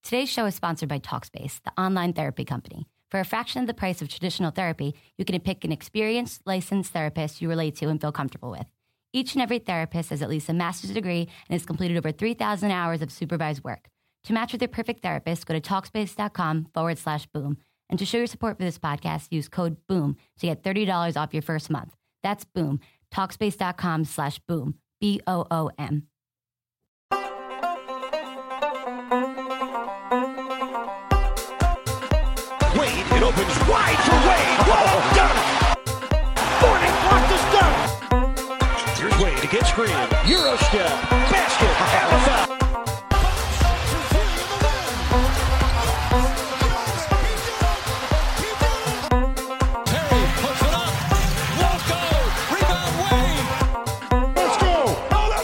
Today's show is sponsored by Talkspace, the online therapy company. For a fraction of the price of traditional therapy, you can pick an experienced, licensed therapist you relate to and feel comfortable with. Each and every therapist has at least a master's degree and has completed over 3,000 hours of supervised work. To match with your perfect therapist, go to Talkspace.com/boom. And to show your support for this podcast, use code BOOM to get $30 off your first month. That's BOOM. Talkspace.com/boom. BOOM. Wade, it opens wide for Wade. Whoa, done! Thornton blocked his dunk. Here's Wade against Green. Euro step, basket, and a foul. Terry puts it up. Won't go. Rebound Wade. Let's go.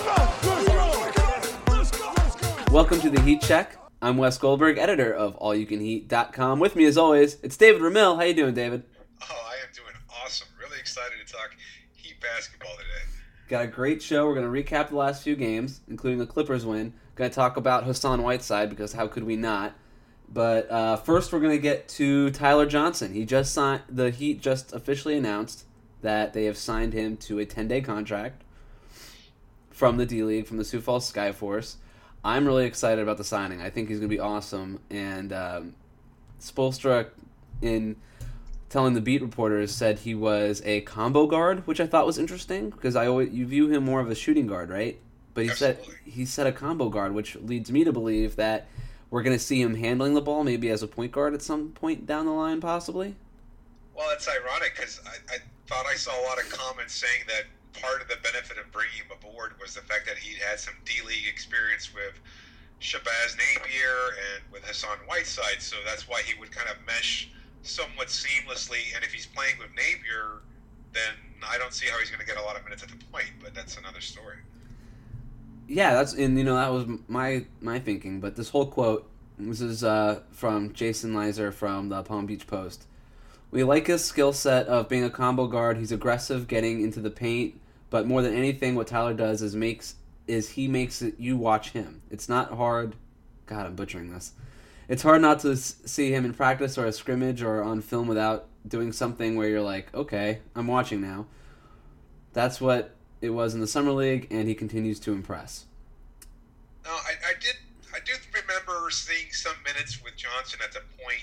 Oh, let's go. Welcome to the Heat Check. I'm Wes Goldberg, editor of AllYouCanHeat.com. With me, as always, it's David Ramil. How you doing, David? Oh, I am doing awesome. Really excited to talk Heat basketball today. Got a great show. We're going to recap the last few games, including the Clippers win. Going to talk about Hassan Whiteside, because how could we not? But first, we're going to get to Tyler Johnson. The Heat just officially announced that they have signed him to a 10-day contract from the D-League, from the Sioux Falls Skyforce. I'm really excited about the signing. I think he's going to be awesome. And Spoelstra, in telling the beat reporters, said he was a combo guard, which I thought was interesting because you view him more of a shooting guard, right? But he said a combo guard, which leads me to believe that we're going to see him handling the ball, maybe as a point guard at some point down the line, possibly. Well, it's ironic because I thought I saw a lot of comments saying that part of the benefit of bringing him aboard was the fact that he had some D-League experience with Shabazz Napier and with Hassan Whiteside, so that's why he would kind of mesh somewhat seamlessly. And if he's playing with Napier, then I don't see how he's going to get a lot of minutes at the point, but that's another story. Yeah, that was my thinking. But this whole quote, this is from Jason Leiser from the Palm Beach Post. We like his skill set of being a combo guard. He's aggressive, getting into the paint. But more than anything, what Tyler does is he makes it you watch him. It's not hard. God, I'm butchering this. It's hard not to see him in practice or a scrimmage or on film without doing something where you're like, okay, I'm watching now. That's what it was in the Summer League, and he continues to impress. No, I do remember seeing some minutes with Johnson at the point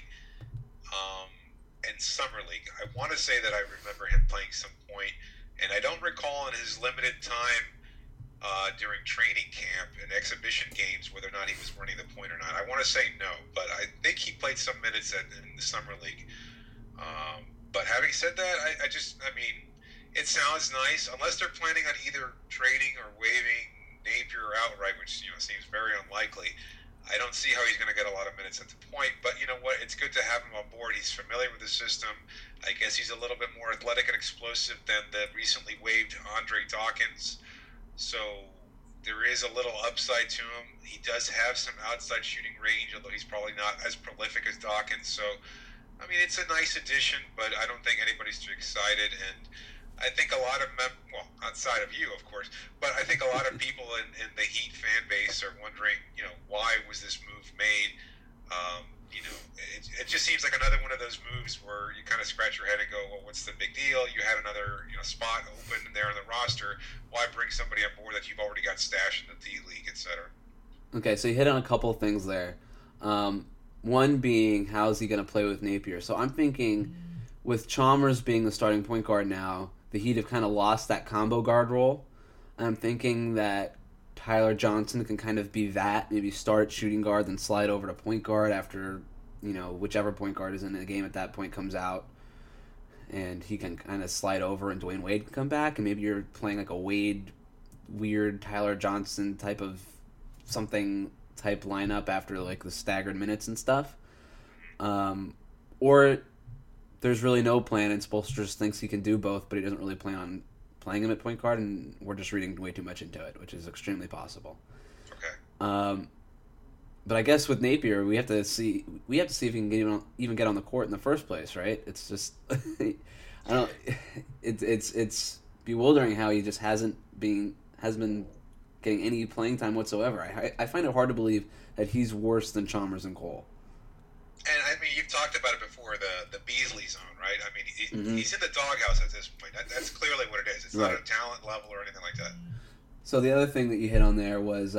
in Summer League. I want to say that I remember him playing some point. And I don't recall in his limited time during training camp and exhibition games whether or not he was running the point or not. I want to say no, but I think he played some minutes in the Summer League. But having said that, I mean, it sounds nice. Unless they're planning on either trading or waiving Napier outright, which seems very unlikely. I don't see how he's going to get a lot of minutes at the point, but you know what? It's good to have him on board. He's familiar with the system. I guess he's a little bit more athletic and explosive than the recently waived Andre Dawkins. So there is a little upside to him. He does have some outside shooting range, although he's probably not as prolific as Dawkins. So, I mean, it's a nice addition, but I don't think anybody's too excited. And I think a lot of outside of you, of course, but I think a lot of people in the Heat fan base are wondering, why was this move made? It just seems like another one of those moves where you kind of scratch your head and go, well, what's the big deal? You had another spot open there on the roster. Why bring somebody on board that you've already got stashed in the D-League, et cetera? Okay, so you hit on a couple of things there. One being, how is he going to play with Napier? So I'm thinking, with Chalmers being the starting point guard now, the Heat have kind of lost that combo guard role. And I'm thinking that Tyler Johnson can kind of be that, maybe start shooting guard, then slide over to point guard after, whichever point guard is in the game at that point comes out. And he can kind of slide over and Dwayne Wade can come back. And maybe you're playing like a Wade, weird Tyler Johnson type of type lineup after like the staggered minutes and stuff. Or there's really no plan, and Spoelstra just thinks he can do both, but he doesn't really plan on playing him at point guard, and we're just reading way too much into it, which is extremely possible. Okay. But I guess with Napier, we have to see if he can even get on the court in the first place, right? It's just it's bewildering how he just has been getting any playing time whatsoever. I find it hard to believe that he's worse than Chalmers and Cole. And I mean, you've talked about it before, the Beasley zone, right? I mean, Mm-hmm. he's in the doghouse at this point. That's clearly what it is. It's Right. not a talent level or anything like that. So the other thing that you hit on there was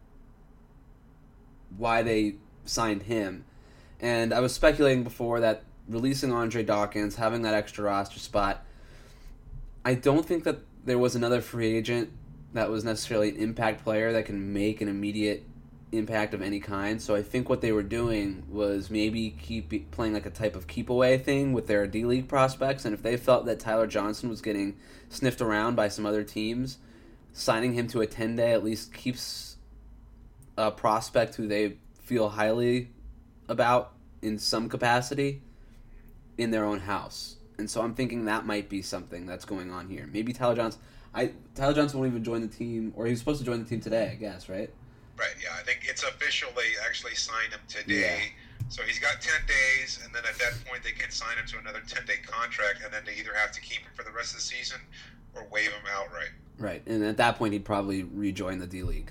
why they signed him. And I was speculating before that releasing Andre Dawkins, having that extra roster spot, I don't think that there was another free agent that was necessarily an impact player that can make an immediate impact of any kind. So I think what they were doing was maybe playing like a type of keep away thing with their D-League prospects, and if they felt that Tyler Johnson was getting sniffed around by some other teams, signing him to a 10-day at least keeps a prospect who they feel highly about in some capacity in their own house. And so I'm thinking that might be something that's going on here. Maybe Tyler Johnson won't even join the team, or he was supposed to join the team today, I guess, right? Right, yeah. I think it's official. They actually signed him today. Yeah. So he's got 10 days, and then at that point they can sign him to another 10-day contract, and then they either have to keep him for the rest of the season or waive him outright. Right, and at that point he'd probably rejoin the D-League.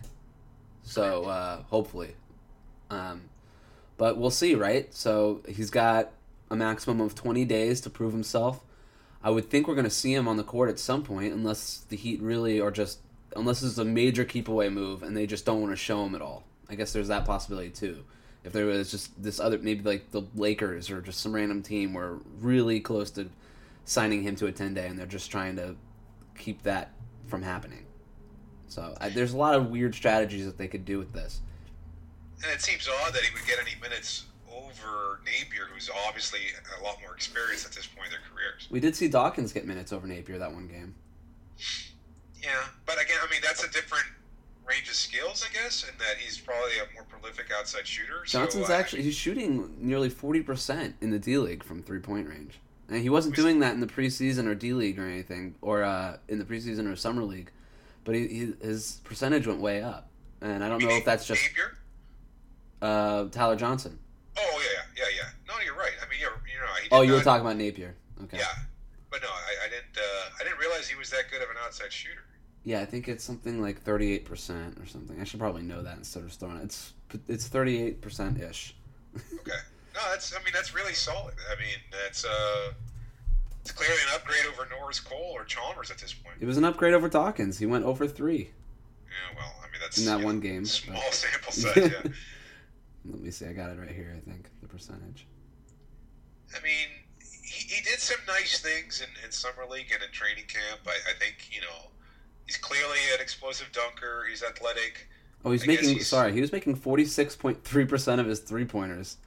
So, hopefully. But we'll see, right? So he's got a maximum of 20 days to prove himself. I would think we're going to see him on the court at some point, unless the Heat really are just... Unless it's a major keep-away move and they just don't want to show him at all. I guess there's that possibility, too. If there was just this other... Maybe like the Lakers or just some random team were really close to signing him to a 10-day and they're just trying to keep that from happening. So there's a lot of weird strategies that they could do with this. And it seems odd that he would get any minutes over Napier, who's obviously a lot more experienced at this point in their careers. We did see Dawkins get minutes over Napier that one game. Yeah, but again, I mean, that's a different range of skills, I guess, in that he's probably a more prolific outside shooter. Johnson's he's shooting nearly 40% in the D-League from three-point range. And he wasn't doing that in the preseason or D-League or anything, or in the preseason or Summer League. But his percentage went way up. And I don't know if that's just... Napier? Tyler Johnson. Oh, yeah. No, you're right. I mean, You were talking about Napier. Okay. Yeah. But no, I didn't realize he was that good of an outside shooter. Yeah, I think it's something like 38% or something. I should probably know that instead of throwing it. It's 38%-ish. Okay. No, that's really solid. I mean, it's clearly an upgrade over Norris Cole or Chalmers at this point. It was an upgrade over Dawkins. He went over 3. Yeah, well, I mean, that's... In that one game. Small sample size, yeah. Let me see. I got it right here, I think, the percentage. I mean, he did some nice things in Summer League and in training camp. I think, he's clearly an explosive dunker. He's athletic. Oh, he was making 46.3% of his three-pointers.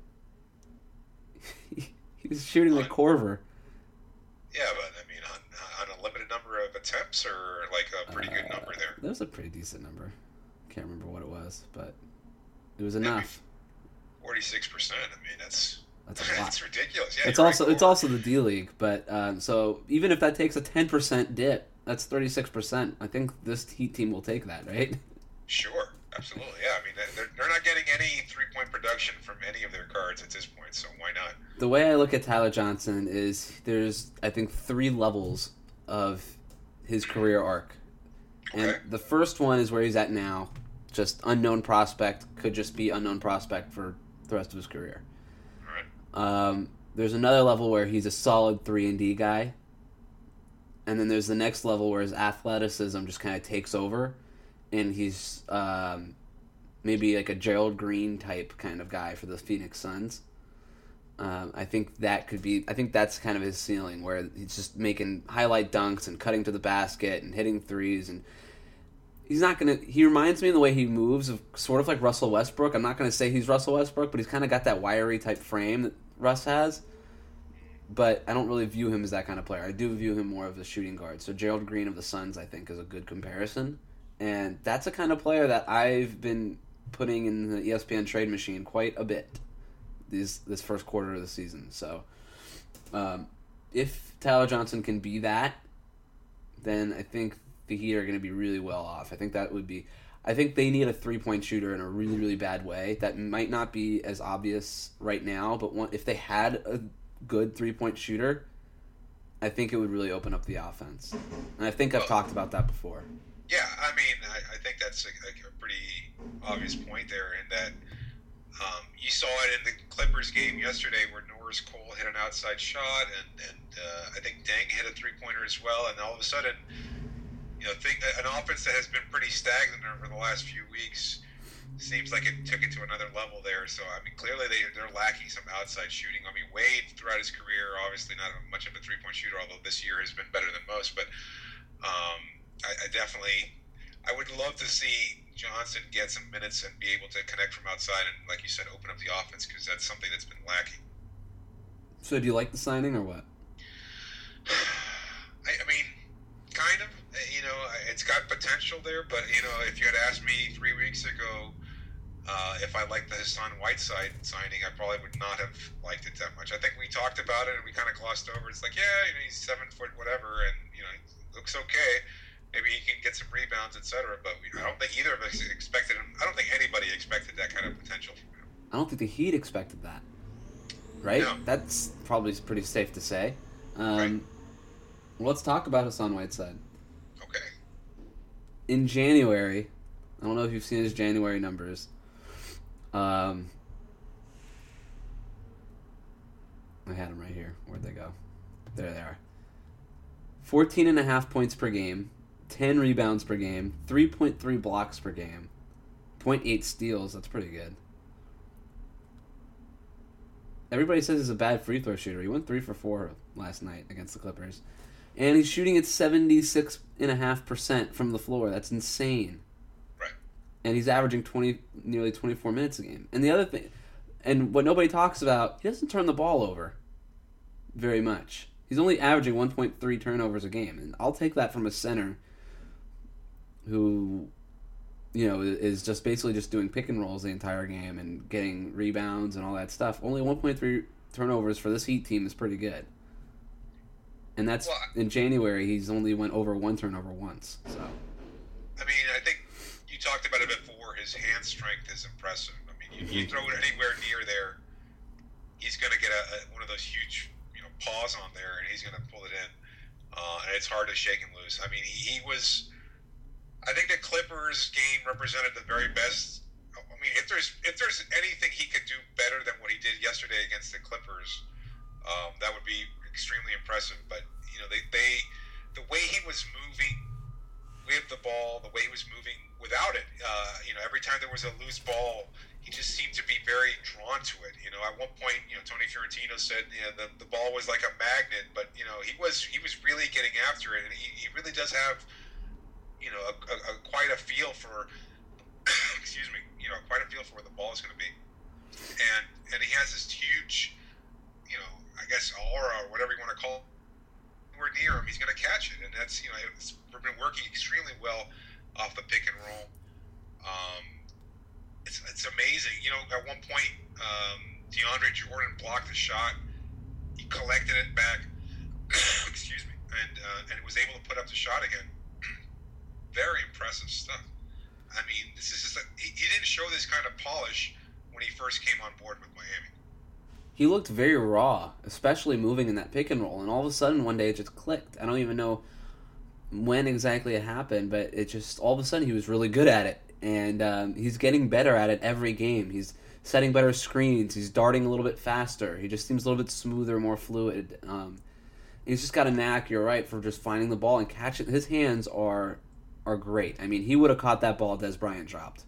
He was shooting like Korver. Yeah, but, I mean, on a limited number of attempts or, like, a pretty good number there? That was a pretty decent number. Can't remember what it was, but it was enough. 46%. I mean, that's a lot. That's ridiculous. Yeah, it's also the D-League, but so even if that takes a 10% dip, that's 36%. I think this Heat team will take that, right? Sure, absolutely. Yeah, I mean, they're not getting any three-point production from any of their guards at this point, so why not? The way I look at Tyler Johnson is there's, I think, 3 levels of his career arc. Okay. And the first one is where he's at now, just unknown prospect, could just be unknown prospect for the rest of his career. All right. There's another level where he's a solid 3-and-D guy. And then there's the next level where his athleticism just kind of takes over. And he's maybe like a Gerald Green type kind of guy for the Phoenix Suns. I think that's kind of his ceiling, where he's just making highlight dunks and cutting to the basket and hitting threes. And he reminds me in the way he moves of sort of like Russell Westbrook. I'm not going to say he's Russell Westbrook, but he's kind of got that wiry type frame that Russ has. But I don't really view him as that kind of player. I do view him more of a shooting guard. So Gerald Green of the Suns, I think, is a good comparison. And that's a kind of player that I've been putting in the ESPN trade machine quite a bit this first quarter of the season. So if Tyler Johnson can be that, then I think the Heat are going to be really well off. I think they need a three-point shooter in a really, really bad way. That might not be as obvious right now, but if they had a good three-point shooter, I think it would really open up the offense. And I think I've talked about that before. Yeah, I mean, I think that's a pretty obvious point there, in that you saw it in the Clippers game yesterday, where Norris Cole hit an outside shot, and I think Deng hit a three-pointer as well, and all of a sudden, an offense that has been pretty stagnant over the last few weeks seems like it took it to another level there. So, I mean, clearly they're lacking some outside shooting. I mean, Wade, throughout his career, obviously not much of a three-point shooter, although this year has been better than most, but I would love to see Johnson get some minutes and be able to connect from outside and, like you said, open up the offense, because that's something that's been lacking. So do you like the signing or what? I mean, kind of. It's got potential there, but, if you had asked me 3 weeks ago if I liked the Hassan Whiteside signing, I probably would not have liked it that much. I think we talked about it and we kind of glossed over. It's like, he's 7 foot whatever, and, he looks okay. Maybe he can get some rebounds, etc. But I don't think either of us expected him. I don't think anybody expected that kind of potential from him. I don't think the Heat expected that. Right? No. That's probably pretty safe to say. Right. Let's talk about Hassan Whiteside. Okay. In January, I don't know if you've seen his January numbers. I had them right here. Where'd they go? There they are. 14.5 points per game, 10 rebounds per game, 3.3 blocks per game, 0.8 steals. That's pretty good. Everybody says he's a bad free throw shooter. He went 3 for 4 last night against the Clippers. And he's shooting at 76.5% from the floor. That's insane. Right. And he's averaging nearly 24 minutes a game. And the other thing, and what nobody talks about, he doesn't turn the ball over very much. He's only averaging 1.3 turnovers a game. And I'll take that from a center who, is just basically just doing pick and rolls the entire game and getting rebounds and all that stuff. Only 1.3 turnovers for this Heat team is pretty good. And that's, in January, he's only went over 1 turnover once. So, I mean, I think you talked about it before. His hand strength is impressive. I mean, you throw it anywhere near there, he's going to get one of those huge, paws on there, and he's going to pull it in. And it's hard to shake him loose. I mean, he was. I think the Clippers game represented the very best. I mean, if there's anything he could do better than what he did yesterday against the Clippers, that would be extremely impressive. But the way he was moving with the ball, the way he was moving without it, every time there was a loose ball, he just seemed to be very drawn to it. At one point, Tony Fiorentino said the ball was like a magnet, but he was really getting after it, and he really does have quite a feel for excuse me, quite a feel for where the ball is going to be, and he has this huge, I guess aura or whatever you want to call it. We're near him, he's going to catch it, and that's it's been working extremely well off the pick and roll. It's amazing. At one point, DeAndre Jordan blocked a shot. He collected it back. Excuse me, and was able to put up the shot again. Very impressive stuff. I mean, this is just he didn't show this kind of polish when he first came on board with Miami. he looked very raw, especially moving in that pick and roll, and all of a sudden one day it just clicked. I don't even know when exactly it happened, but it just, all of a sudden he was really good at it, and he's getting better at it every game. He's setting better screens, he's darting a little bit faster, he just seems a little bit smoother, more fluid. He's just got a knack, you're right, for just finding the ball and catching. His hands are great. I mean, he would have caught that ball Des Bryant dropped.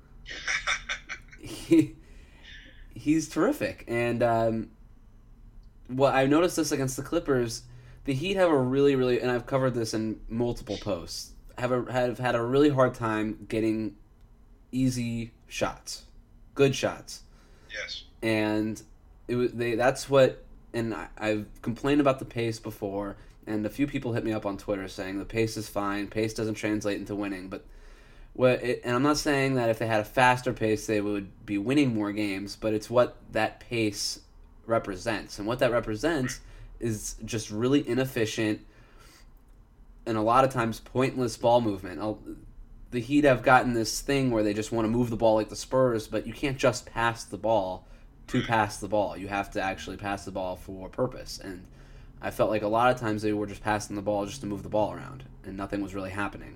He's terrific. And well, I noticed this against the Clippers. The Heat have a really, and I've covered this in multiple posts, have had a really hard time getting easy shots, good shots. Yes. And that's what. And I've complained about the pace before, and a few people hit me up on Twitter saying the pace is fine, pace doesn't translate into winning. But and I'm not saying that if they had a faster pace they would be winning more games, but it's what that pace represents. And what that represents is just really inefficient and a lot of times pointless ball movement. The Heat have gotten this thing where they just want to move the ball like the Spurs, but you can't just pass the ball to pass the ball. You have to actually pass the ball for a purpose. And I felt like a lot of times they were just passing the ball just to move the ball around, and nothing was really happening.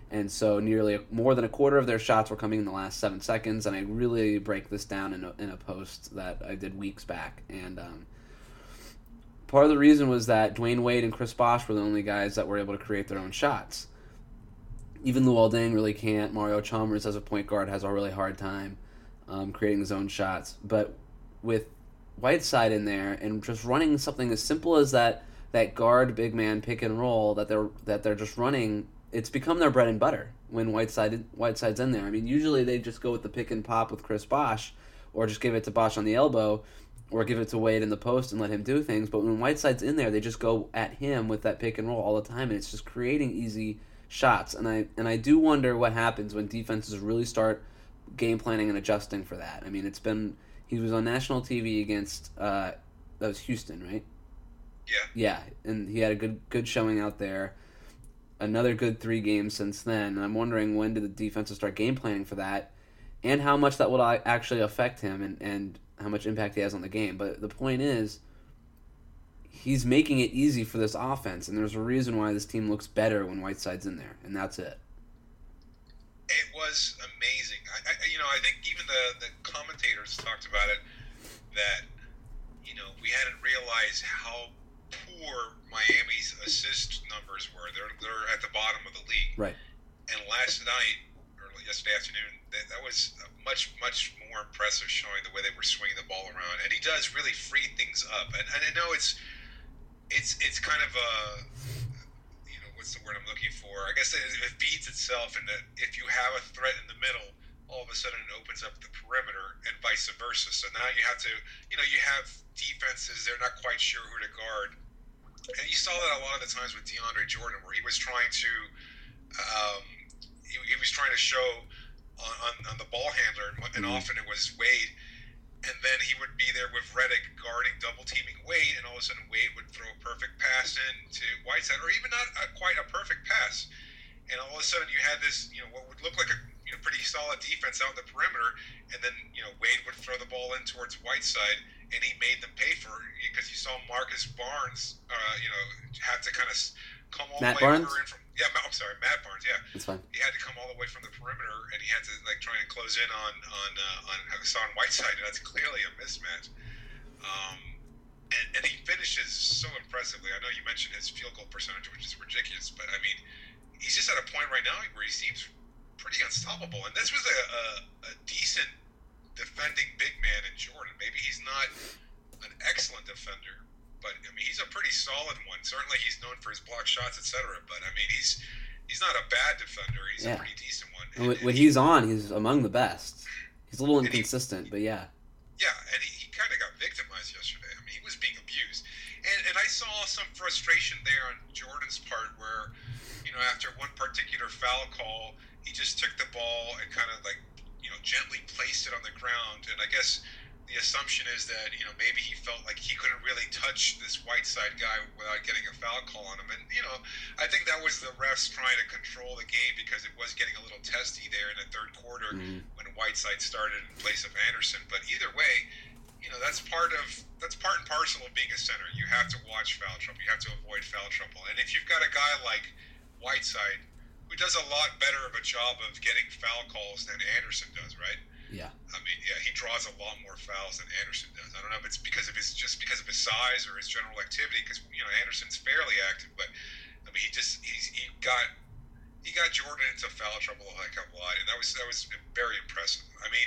And so nearly more than a quarter of their shots were coming in the last 7 seconds, and I really break this down in a post that I did weeks back. And part of the reason was that Dwayne Wade and Chris Bosh were the only guys that were able to create their own shots. Even Luol Deng really can't. Mario Chalmers as a point guard has a really hard time creating his own shots. But with Whiteside in there and just running something as simple as that guard big man pick and roll that they're just running, it's become their bread and butter when Whiteside's in there. I mean, usually they just go with the pick and pop with Chris Bosh, or just give it to Bosh on the elbow, or give it to Wade in the post and let him do things. But when Whiteside's in there, they just go at him with that pick and roll all the time, and it's just creating easy shots. And I do wonder what happens when defenses really start game planning and adjusting for that. I mean, he was on national TV against that was Houston, right? Yeah, and he had a good showing out there. Another good 3 games since then. And I'm wondering, when do the defenses start game planning for that, and how much that will actually affect him and how much impact he has on the game. But the point is, he's making it easy for this offense, and there's a reason why this team looks better when Whiteside's in there, and that's it. It was amazing. I think even the commentators talked about it, that we hadn't realized how poor Miami's assist numbers were. They're at the bottom of the league. Right. And last night, or yesterday afternoon, that was a much more impressive showing, the way they were swinging the ball around. And he does really free things up. And I know it's kind of a, what's the word I'm looking for? I guess it feeds itself, in that if you have a threat in the middle, all of a sudden it opens up the perimeter, and vice versa. So now you have to, you have defenses, they're not quite sure who to guard. And you saw that a lot of the times with DeAndre Jordan, where he was trying to show on the ball handler, and often it was Wade, and then he would be there with Redick guarding, double teaming Wade, and all of a sudden Wade would throw a perfect pass in to Whiteside, or even not quite a perfect pass, and all of a sudden you had this, what would look like a pretty solid defense out in the perimeter, and then Wade would throw the ball in towards Whiteside, and he made them pay for it, because you saw Marcus Barnes, have to kind of come all the way over in from. Yeah, I'm sorry, Matt Barnes. Yeah, that's fine. He had to come all the way from the perimeter, and he had to try and close in on Hassan Whiteside, and that's clearly a mismatch. And he finishes so impressively. I know you mentioned his field goal percentage, which is ridiculous, but I mean, he's just at a point right now where he seems pretty unstoppable. And this was a decent defending big man in Jordan. Maybe he's not an excellent defender, but I mean, he's a pretty solid one. Certainly he's known for his block shots, etc. But I mean, he's not a bad defender. He's a pretty decent one. And when he's on, he's among the best. He's a little inconsistent, but yeah. Yeah, and he kind of got victimized yesterday. I mean, he was being abused. And I saw some frustration there on Jordan's part, where, after one particular foul call, he just took the ball and kind of gently placed it on the ground. And I guess the assumption is that, maybe he felt like he couldn't really touch this Whiteside guy without getting a foul call on him. And, I think that was the refs trying to control the game, because it was getting a little testy there in the third quarter when Whiteside started in place of Anderson. But either way, that's part and parcel of being a center. You have to watch foul trouble. You have to avoid foul trouble. And if you've got a guy like Whiteside, who does a lot better of a job of getting foul calls than Anderson does, right? Yeah. I mean, yeah, he draws a lot more fouls than Anderson does. I don't know if it's because of his size or his general activity, because Anderson's fairly active, but I mean, he got Jordan into foul trouble a heck of a lot, and that was very impressive. I mean,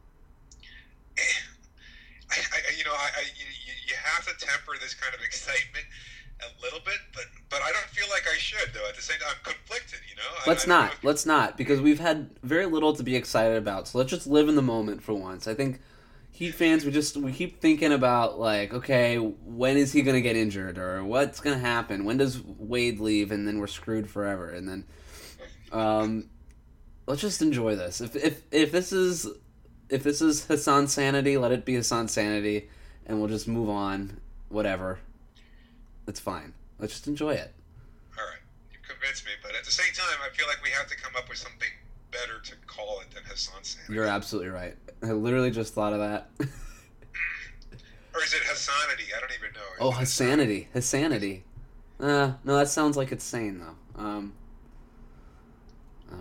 you have to temper this kind of excitement a little bit, but I don't feel like I should, though. At the same time, I'm conflicted, Let's not, because we've had very little to be excited about. So let's just live in the moment for once. I think Heat fans, we keep thinking about, okay, when is he going to get injured, or what's going to happen? When does Wade leave, and then we're screwed forever? And then, let's just enjoy this. If this is Hassan sanity, let it be Hassan sanity, and we'll just move on. Whatever. It's fine. Let's just enjoy it. All right. You've convinced me, but at the same time, I feel like we have to come up with something better to call it than Hassan sanity. You're absolutely right. I literally just thought of that. Or is it Hassanity? I don't even know. Oh, Hassanity. Hassanity. No, that sounds like it's sane, though.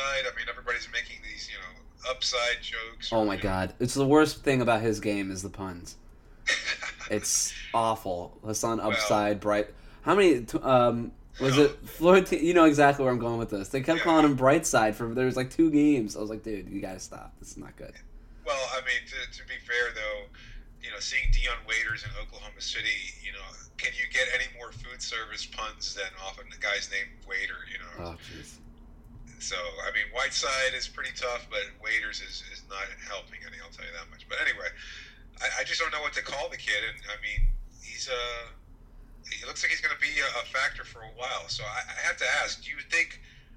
Whiteside. I mean, everybody's making these, upside jokes. Oh my God, it's the worst thing about his game is the puns. It's awful. Hassan Upside, Bright. How many? Was it Florentino? You know exactly where I'm going with this. They kept calling him Brightside for there was like 2 games. I was like, dude, you gotta stop. This is not good. Well, I mean, to be fair though, seeing Dion Waiters in Oklahoma City, can you get any more food service puns than off of the guy's name Waiter? Oh jeez. So I mean, Whiteside is pretty tough, but Waiters is not helping any. I'll tell you that much. But anyway, I just don't know what to call the kid, and I mean, he looks like he's going to be a factor for a while. So I have to ask, do you think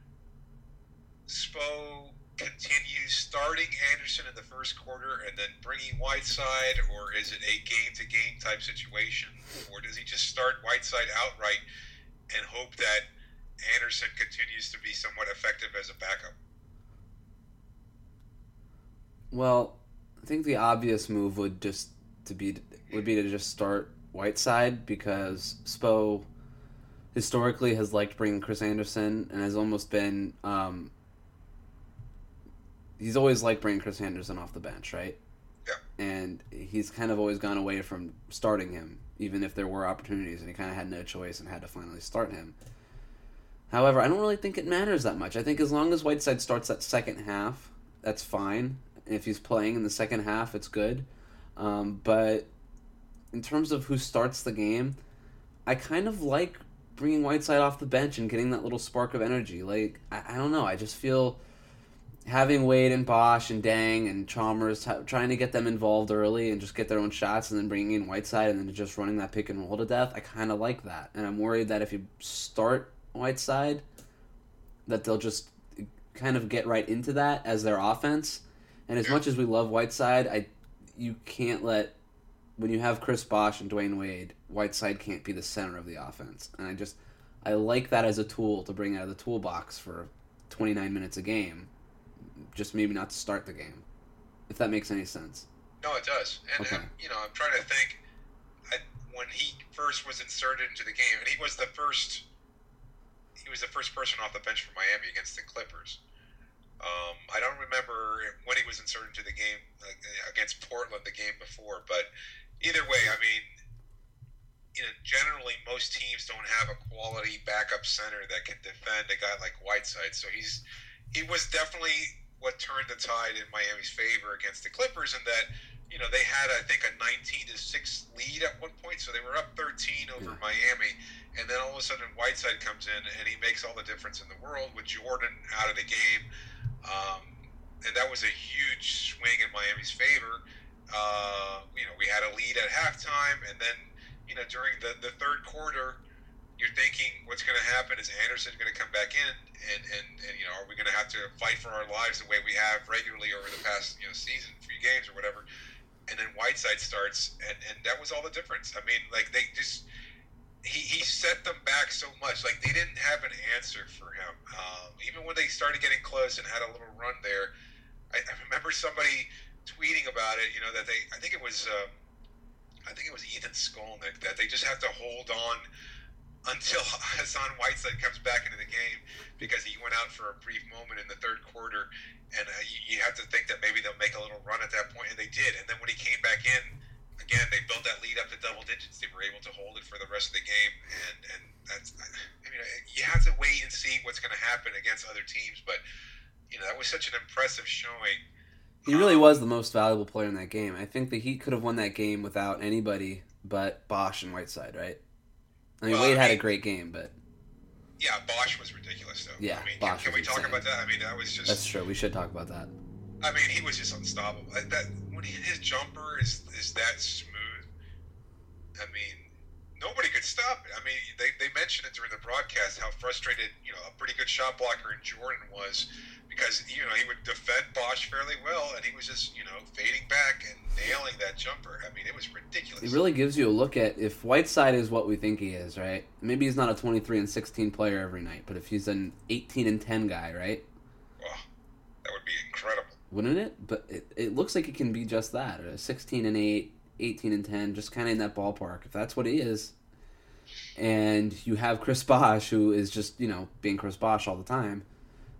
Spo continues starting Anderson in the first quarter and then bringing Whiteside, or is it a game-to-game type situation, or does he just start Whiteside outright and hope that Anderson continues to be somewhat effective as a backup? Well, I think the obvious move would be to just start Whiteside, because Spo historically has liked bringing Chris Anderson and has almost been he's always liked bringing Chris Anderson off the bench, right? Yeah. And he's kind of always gone away from starting him, even if there were opportunities, and he kind of had no choice and had to finally start him. However, I don't really think it matters that much. I think as long as Whiteside starts that second half, that's fine. If he's playing in the second half, it's good. But in terms of who starts the game, I kind of like bringing Whiteside off the bench and getting that little spark of energy. Like, I don't know. I just feel having Wade and Bosch and Dang and Chalmers trying to get them involved early and just get their own shots, and then bringing in Whiteside and then just running that pick and roll to death, I kind of like that. And I'm worried that if you start Whiteside, that they'll just kind of get right into that as their offense. And as much as we love Whiteside, you can't let, when you have Chris Bosh and Dwayne Wade, Whiteside can't be the center of the offense. And I like that as a tool to bring out of the toolbox for 29 minutes a game, just maybe not to start the game, if that makes any sense. No, it does. And, okay. I'm trying to think, when he first was inserted into the game, and he was the first person off the bench for Miami against the Clippers. I don't remember when he was inserted into the game against Portland the game before, but either way, I mean, generally most teams don't have a quality backup center that can defend a guy like Whiteside. So he was definitely what turned the tide in Miami's favor against the Clippers, in that they had, I think, a 19-6 lead at one point, so they were up 13 over Miami, and then all of a sudden Whiteside comes in and he makes all the difference in the world with Jordan out of the game. And that was a huge swing in Miami's favor. We had a lead at halftime, and then, during the third quarter, you're thinking, what's going to happen? Is Anderson going to come back in? And are we going to have to fight for our lives the way we have regularly over the past, season, few games or whatever? And then Whiteside starts, and that was all the difference. I mean, like, they just... He set them back so much. Like, they didn't have an answer for him. Even when they started getting close and had a little run there, I remember somebody tweeting about it. That I think it was Ethan Skolnick, that they just have to hold on until Hassan Whiteside comes back into the game, because he went out for a brief moment in the third quarter, and you have to think that maybe they'll make a little run at that point, and they did. And then when he came back in, again, they built that lead up to double digits. They were able to hold it for the rest of the game, and that's. I mean, you have to wait and see what's going to happen against other teams. But that was such an impressive showing. He really was the most valuable player in that game. I think the Heat could have won that game without anybody but Bosch and Whiteside, right? I mean, Wade had a great game, but yeah, Bosch was ridiculous, though. Yeah, I mean, Bosch can we was talk insane. about that? I mean, that was just. That's true. We should talk about that. I mean, he was just unstoppable. His jumper is that smooth. I mean, nobody could stop it. I mean, they mentioned it during the broadcast how frustrated a pretty good shot blocker in Jordan was, because he would defend Bosch fairly well, and he was just fading back and nailing that jumper. I mean, it was ridiculous. It really gives you a look at if Whiteside is what we think he is, right? Maybe he's not a 23-16 player every night, but if he's an 18-10 guy, right? Well, that would be incredible. Wouldn't it? But it looks like it can be just that, a 16-8, 18-10, just kind of in that ballpark. If that's what he is, and you have Chris Bosh, who is just being Chris Bosh all the time,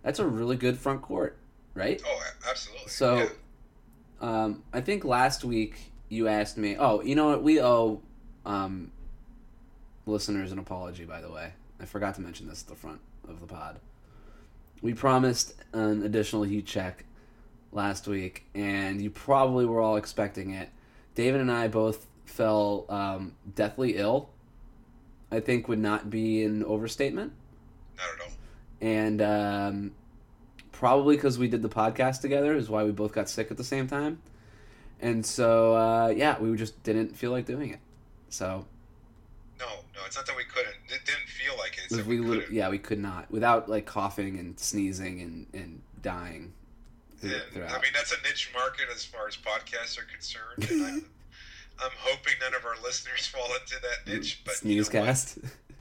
That's a really good front court, right? Oh, absolutely. So, yeah. I think last week you asked me. Oh, you know what? We owe listeners an apology. By the way, I forgot to mention this at the front of the pod. We promised an additional heat check last week, and you probably were all expecting it. David and I both fell deathly ill. I think would not be an overstatement. Not at all. And probably because we did the podcast together is why we both got sick at the same time. And so, we just didn't feel like doing it. So No, it's not that we couldn't. It didn't feel like it. It's that we couldn't. we could not without like coughing and sneezing and dying. I mean, that's a niche market as far as podcasts are concerned. And I'm hoping none of our listeners fall into that niche. But Sneezecast.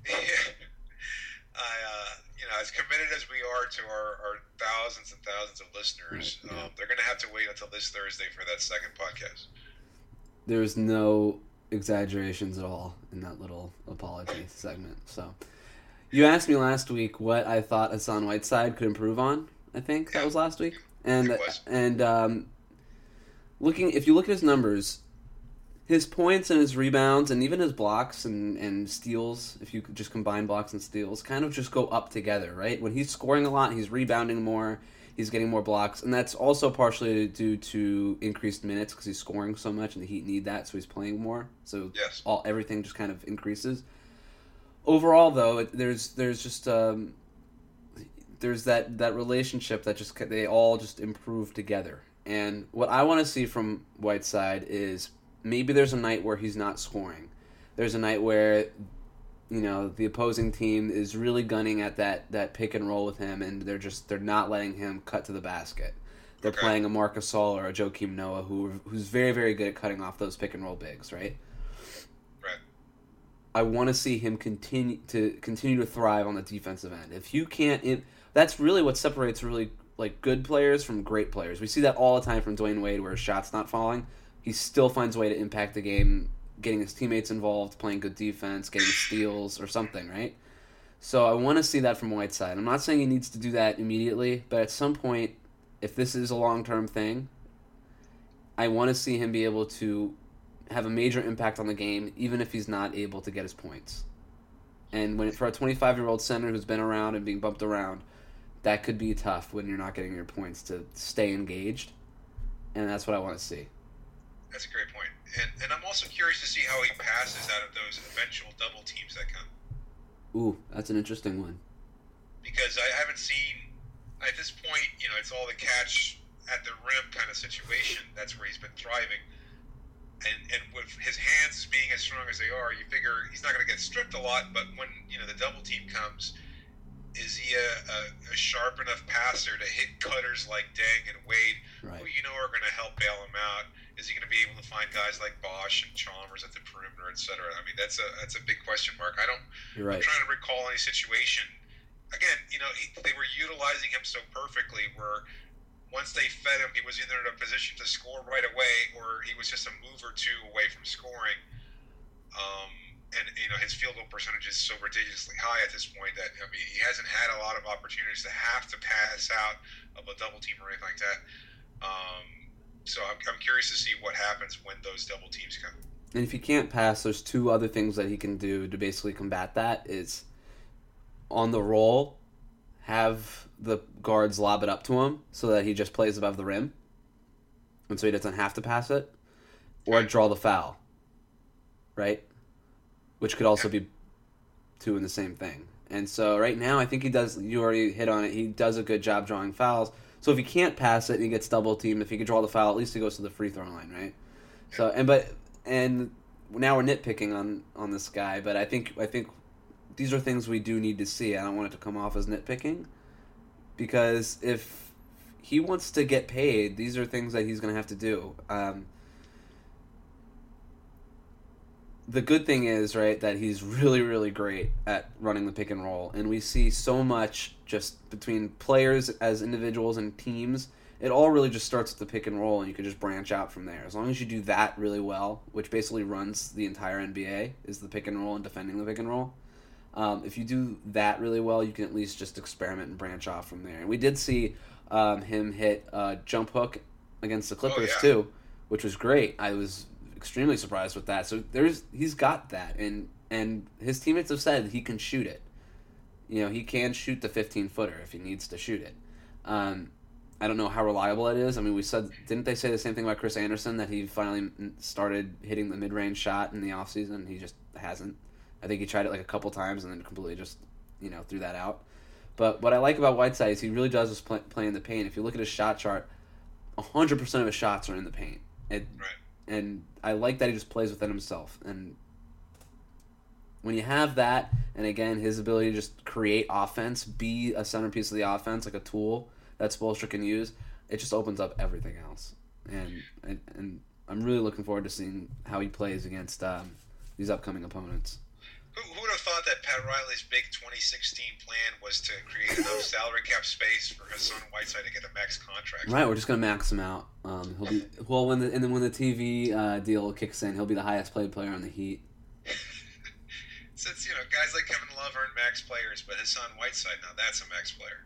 As committed as we are to our thousands and thousands of listeners, Right, yeah. they're going to have to wait until this Thursday for that second podcast. There's no exaggerations at all in that little apology segment. So, you asked me last week what I thought Hassan Whiteside could improve on. I think that was last week. And It was. if you look at his numbers, his points and his rebounds and even his blocks and steals, if you could just combine blocks and steals, kind of just go up together, right? When he's scoring a lot, he's rebounding more, he's getting more blocks, and that's also partially due to increased minutes because he's scoring so much and the Heat need that, so he's playing more. So Yes. everything just kind of increases. Overall, though, there's just there's that relationship that just they all just improve together. And what I want to see from Whiteside is maybe there's a night where he's not scoring. There's a night where, the opposing team is really gunning at that pick and roll with him, and they're not letting him cut to the basket. They're playing a Marc Gasol or a Joakim Noah who's very, very good at cutting off those pick and roll bigs, right? Right. I want to see him continue to thrive on the defensive end. If you can't, that's really what separates really like good players from great players. We see that all the time from Dwayne Wade, where his shot's not falling. He still finds a way to impact the game, getting his teammates involved, playing good defense, getting steals or something, right? So I want to see that from Whiteside. I'm not saying he needs to do that immediately, but at some point, if this is a long-term thing, I want to see him be able to have a major impact on the game, even if he's not able to get his points. And for a 25-year-old center who's been around and being bumped around, that could be tough when you're not getting your points to stay engaged. And that's what I want to see. That's a great point. And I'm also curious to see how he passes out of those eventual double teams that come. Ooh, that's an interesting one. Because I haven't seen, at this point, it's all the catch at the rim kind of situation. That's where he's been thriving. And with his hands being as strong as they are, you figure he's not going to get stripped a lot, but when, the double team comes, is he a sharp enough passer to hit cutters like Deng and Wade, Right. who are going to help bail him out? Is he going to be able to find guys like Bosch and Chalmers at the perimeter, et cetera? I mean, that's a big question mark. You're right. I'm trying to recall any situation. Again, they were utilizing him so perfectly where once they fed him, he was either in a position to score right away or he was just a move or two away from scoring. And his field goal percentage is so ridiculously high at this point that, he hasn't had a lot of opportunities to have to pass out of a double team or anything like that. So I'm curious to see what happens when those double teams come. And if he can't pass, there's two other things that he can do to basically combat that. Is on the roll, have the guards lob it up to him so that he just plays above the rim, and so he doesn't have to pass it, or draw the foul, right? Which could also be two in the same thing. And so right now, I think he does, you already hit on it, he does a good job drawing fouls. So if he can't pass it and he gets double teamed, if he can draw the foul, at least he goes to the free throw line, right? So and now we're nitpicking on this guy, but I think these are things we do need to see. I don't want it to come off as nitpicking, because if he wants to get paid, these are things that he's going to have to do. The good thing is, right, that he's really, really great at running the pick and roll, and we see so much just between players as individuals and teams. It all really just starts with the pick and roll, and you can just branch out from there. As long as you do that really well, which basically runs the entire NBA, is the pick and roll and defending the pick and roll, If you do that really well, you can at least just experiment and branch off from there. And we did see him hit jump hook against the Clippers too, which was great. I was extremely surprised with that. So he's got that, and his teammates have said he can shoot it. You know, he can shoot the 15-footer if he needs to shoot it. I don't know how reliable it is. I mean, didn't they say the same thing about Chris Anderson, that he finally started hitting the mid-range shot in the offseason? He just hasn't. I think he tried it like a couple times and then completely just, threw that out. But what I like about Whiteside is he really does just play in the paint. If you look at his shot chart, 100% of his shots are in the paint. And I like that he just plays within himself. And when you have that, and again, his ability to just create offense, be a centerpiece of the offense, like a tool that Spoelstra can use, it just opens up everything else. And I'm really looking forward to seeing how he plays against these upcoming opponents. Who would have thought that Pat Riley's big 2016 plan was to create enough salary cap space for Hassan Whiteside to get a max contract? Right, we're just gonna max him out. He'll be when the TV deal kicks in, he'll be the highest paid player on the Heat. Since guys like Kevin Love aren't max players, but Hassan Whiteside, now that's a max player.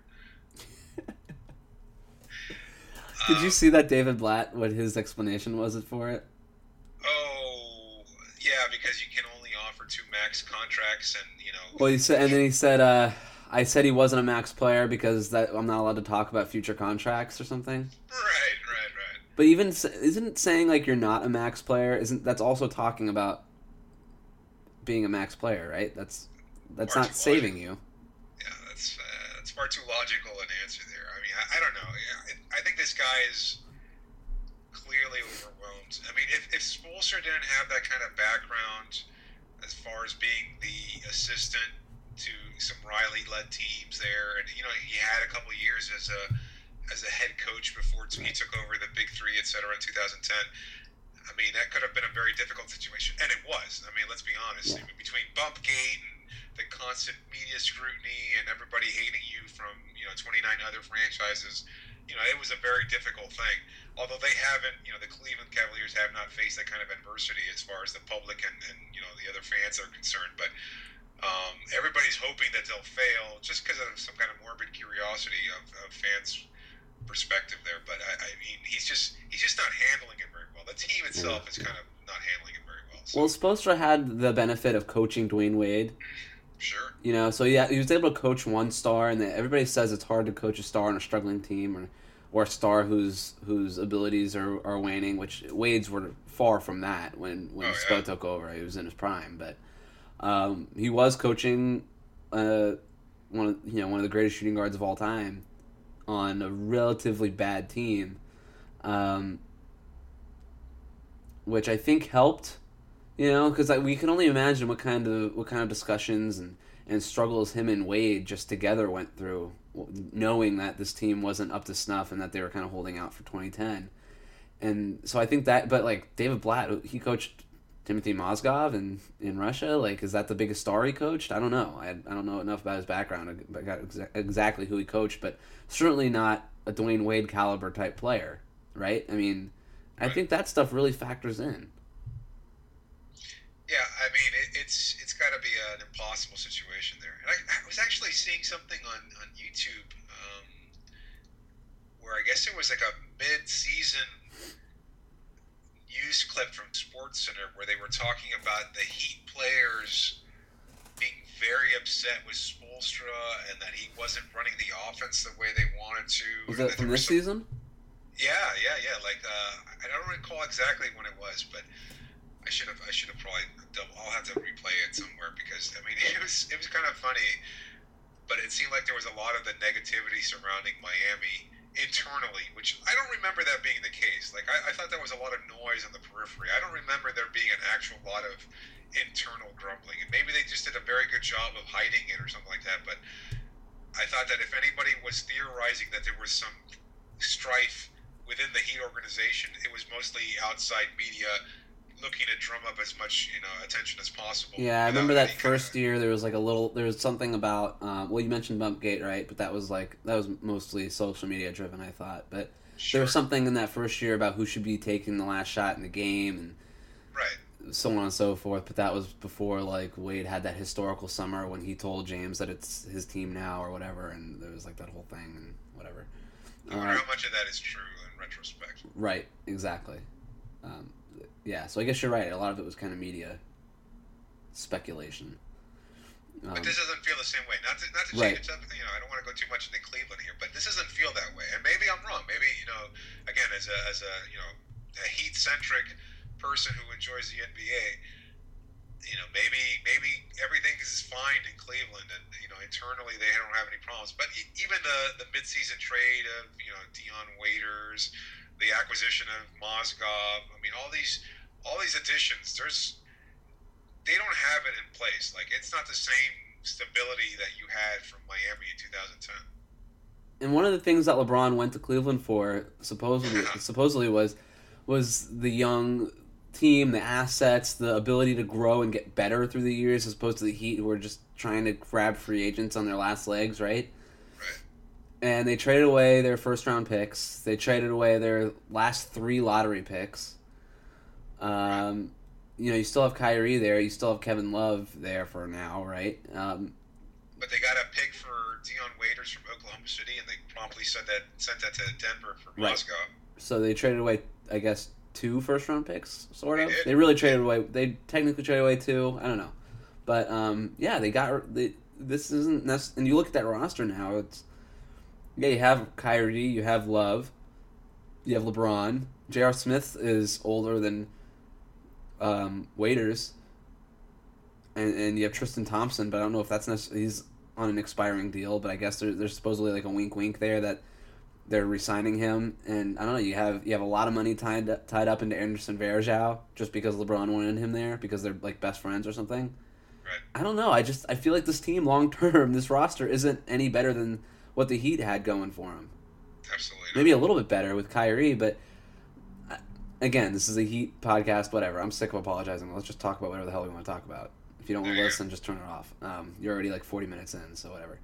Did you see that David Blatt? What his explanation was for it? Oh, yeah, because you can only offer 2 max contracts, and Well, he said, I said he wasn't a max player because I'm not allowed to talk about future contracts or something. Right. But isn't saying like you're not a max player, that's also talking about being a max player, right? That's not saving you. Yeah, that's far too logical an answer there. I mean, I don't know. I think this guy is clearly overwhelmed. I mean, if Spoelstra didn't have that kind of background as far as being the assistant to some Riley-led teams there, and he had a couple years as a head coach before he took over the Big Three, et cetera, in 2010. I mean, that could have been a very difficult situation, and it was. I mean, let's be honest. Yeah. I mean, between Bumpgate and the constant media scrutiny and everybody hating you from 29 other franchises, it was a very difficult thing. Although they haven't, the Cleveland Cavaliers have not faced that kind of adversity as far as the public and the other fans are concerned. But everybody's hoping that they'll fail just because of some kind of morbid curiosity of fans' perspective there. But I mean, he's just not handling it very well. The team itself is kind of not handling it very well. So. Well, Spoelstra had the benefit of coaching Dwayne Wade. Sure. So he was able to coach one star, and everybody says it's hard to coach a star on a struggling team or a star whose abilities are waning, which Wade's were far from that when Spo took over. He was in his prime, but he was coaching one of the greatest shooting guards of all time on a relatively bad team, which I think helped. Because we can only imagine what kind of discussions and struggles him and Wade just together went through, knowing that this team wasn't up to snuff and that they were kind of holding out for 2010. And so I think that, but like David Blatt, he coached Timothy Mozgov in Russia. Like, is that the biggest star he coached? I don't know. I don't know enough about his background. I got exactly who he coached, but certainly not a Dwayne Wade caliber type player, right? I mean, I think that stuff really factors in. Yeah, I mean, it's got to be an impossible situation there. And I was actually seeing something on YouTube where I guess it was like a mid-season news clip from SportsCenter where they were talking about the Heat players being very upset with Spoelstra and that he wasn't running the offense the way they wanted to. Was that from this season? Yeah. Like, I don't recall exactly when it was, but I should have probably. I'll have to replay it somewhere because I mean it was kind of funny, but it seemed like there was a lot of the negativity surrounding Miami internally, which I don't remember that being the case. Like I thought there was a lot of noise on the periphery. I don't remember there being an actual lot of internal grumbling, and maybe they just did a very good job of hiding it or something like that. But I thought that if anybody was theorizing that there was some strife within the Heat organization, it was mostly outside media looking to drum up as much attention as possible. Yeah, I remember that first year there was something about you mentioned Bumpgate, right? But that was mostly social media driven, I thought. But there was something in that first year about who should be taking the last shot in the game, and right. so on and so forth. But that was before like Wade had that historical summer when he told James that it's his team now or whatever, and there was like that whole thing and whatever. I wonder how much of that is true in retrospect. Right, exactly. Yeah, so I guess you're right. A lot of it was kind of media speculation. But this doesn't feel the same way. Not to change it up, I don't want to go too much into Cleveland here, but this doesn't feel that way. And maybe I'm wrong. Maybe, again, as a Heat-centric person who enjoys the NBA, maybe everything is fine in Cleveland, and internally they don't have any problems. But even the midseason trade of Dion Waiters, the acquisition of Mozgov, I mean all these additions, they don't have it in place. Like, it's not the same stability that you had from Miami in 2010. And one of the things that LeBron went to Cleveland for supposedly was the young team, the assets, the ability to grow and get better through the years, as opposed to the Heat, who were just trying to grab free agents on their last legs, right? Right. And they traded away their first-round picks. They traded away their last 3 lottery picks. You still have Kyrie there. You still have Kevin Love there for now, right? But they got a pick for Dion Waiters from Oklahoma City, and they promptly sent that to Denver for Moscow. So they traded away, I guess, 2 first-round picks, sort of. They did. They really traded away. They technically traded away 2. I don't know, but yeah, they got. This isn't necessarily. And you look at that roster now. It's you have Kyrie, you have Love, you have LeBron. J.R. Smith is older than Waiters, and you have Tristan Thompson, but I don't know if that's necessarily, he's on an expiring deal, but I guess there's supposedly like a wink there that they're re-signing him, and I don't know, you have a lot of money tied up into Anderson Varejao just because LeBron wanted him there because they're like best friends or something. Right. I don't know. I feel like this team long term, this roster isn't any better than what the Heat had going for them. Absolutely. Maybe a little bit better with Kyrie, but again, this is a Heat podcast, whatever. I'm sick of apologizing. Let's just talk about whatever the hell we want to talk about. If you don't want to listen, just turn it off. You're already like 40 minutes in, so whatever.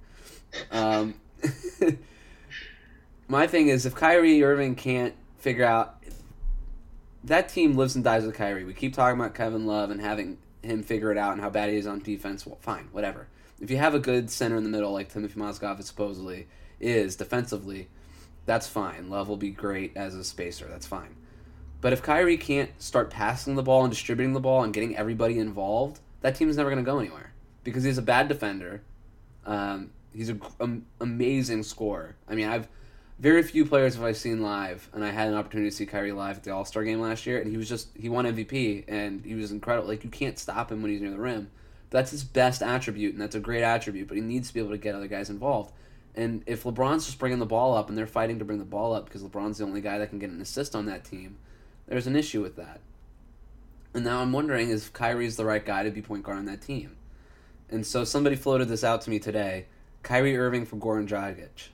My thing is, if Kyrie Irving can't figure out... That team lives and dies with Kyrie. We keep talking about Kevin Love and having him figure it out and how bad he is on defense. Well, fine, whatever. If you have a good center in the middle like Timothy Mozgov supposedly is defensively, that's fine. Love will be great as a spacer. That's fine. But if Kyrie can't start passing the ball and distributing the ball and getting everybody involved, that team's never going to go anywhere because he's a bad defender. He's an amazing scorer. I mean, very few players have I seen live, and I had an opportunity to see Kyrie live at the All-Star game last year, and he won MVP, and he was incredible. Like, you can't stop him when he's near the rim. That's his best attribute, and that's a great attribute, but he needs to be able to get other guys involved. And if LeBron's just bringing the ball up, and they're fighting to bring the ball up because LeBron's the only guy that can get an assist on that team, there's an issue with that. And now I'm wondering if Kyrie's the right guy to be point guard on that team. And so somebody floated this out to me today. Kyrie Irving for Goran Dragic.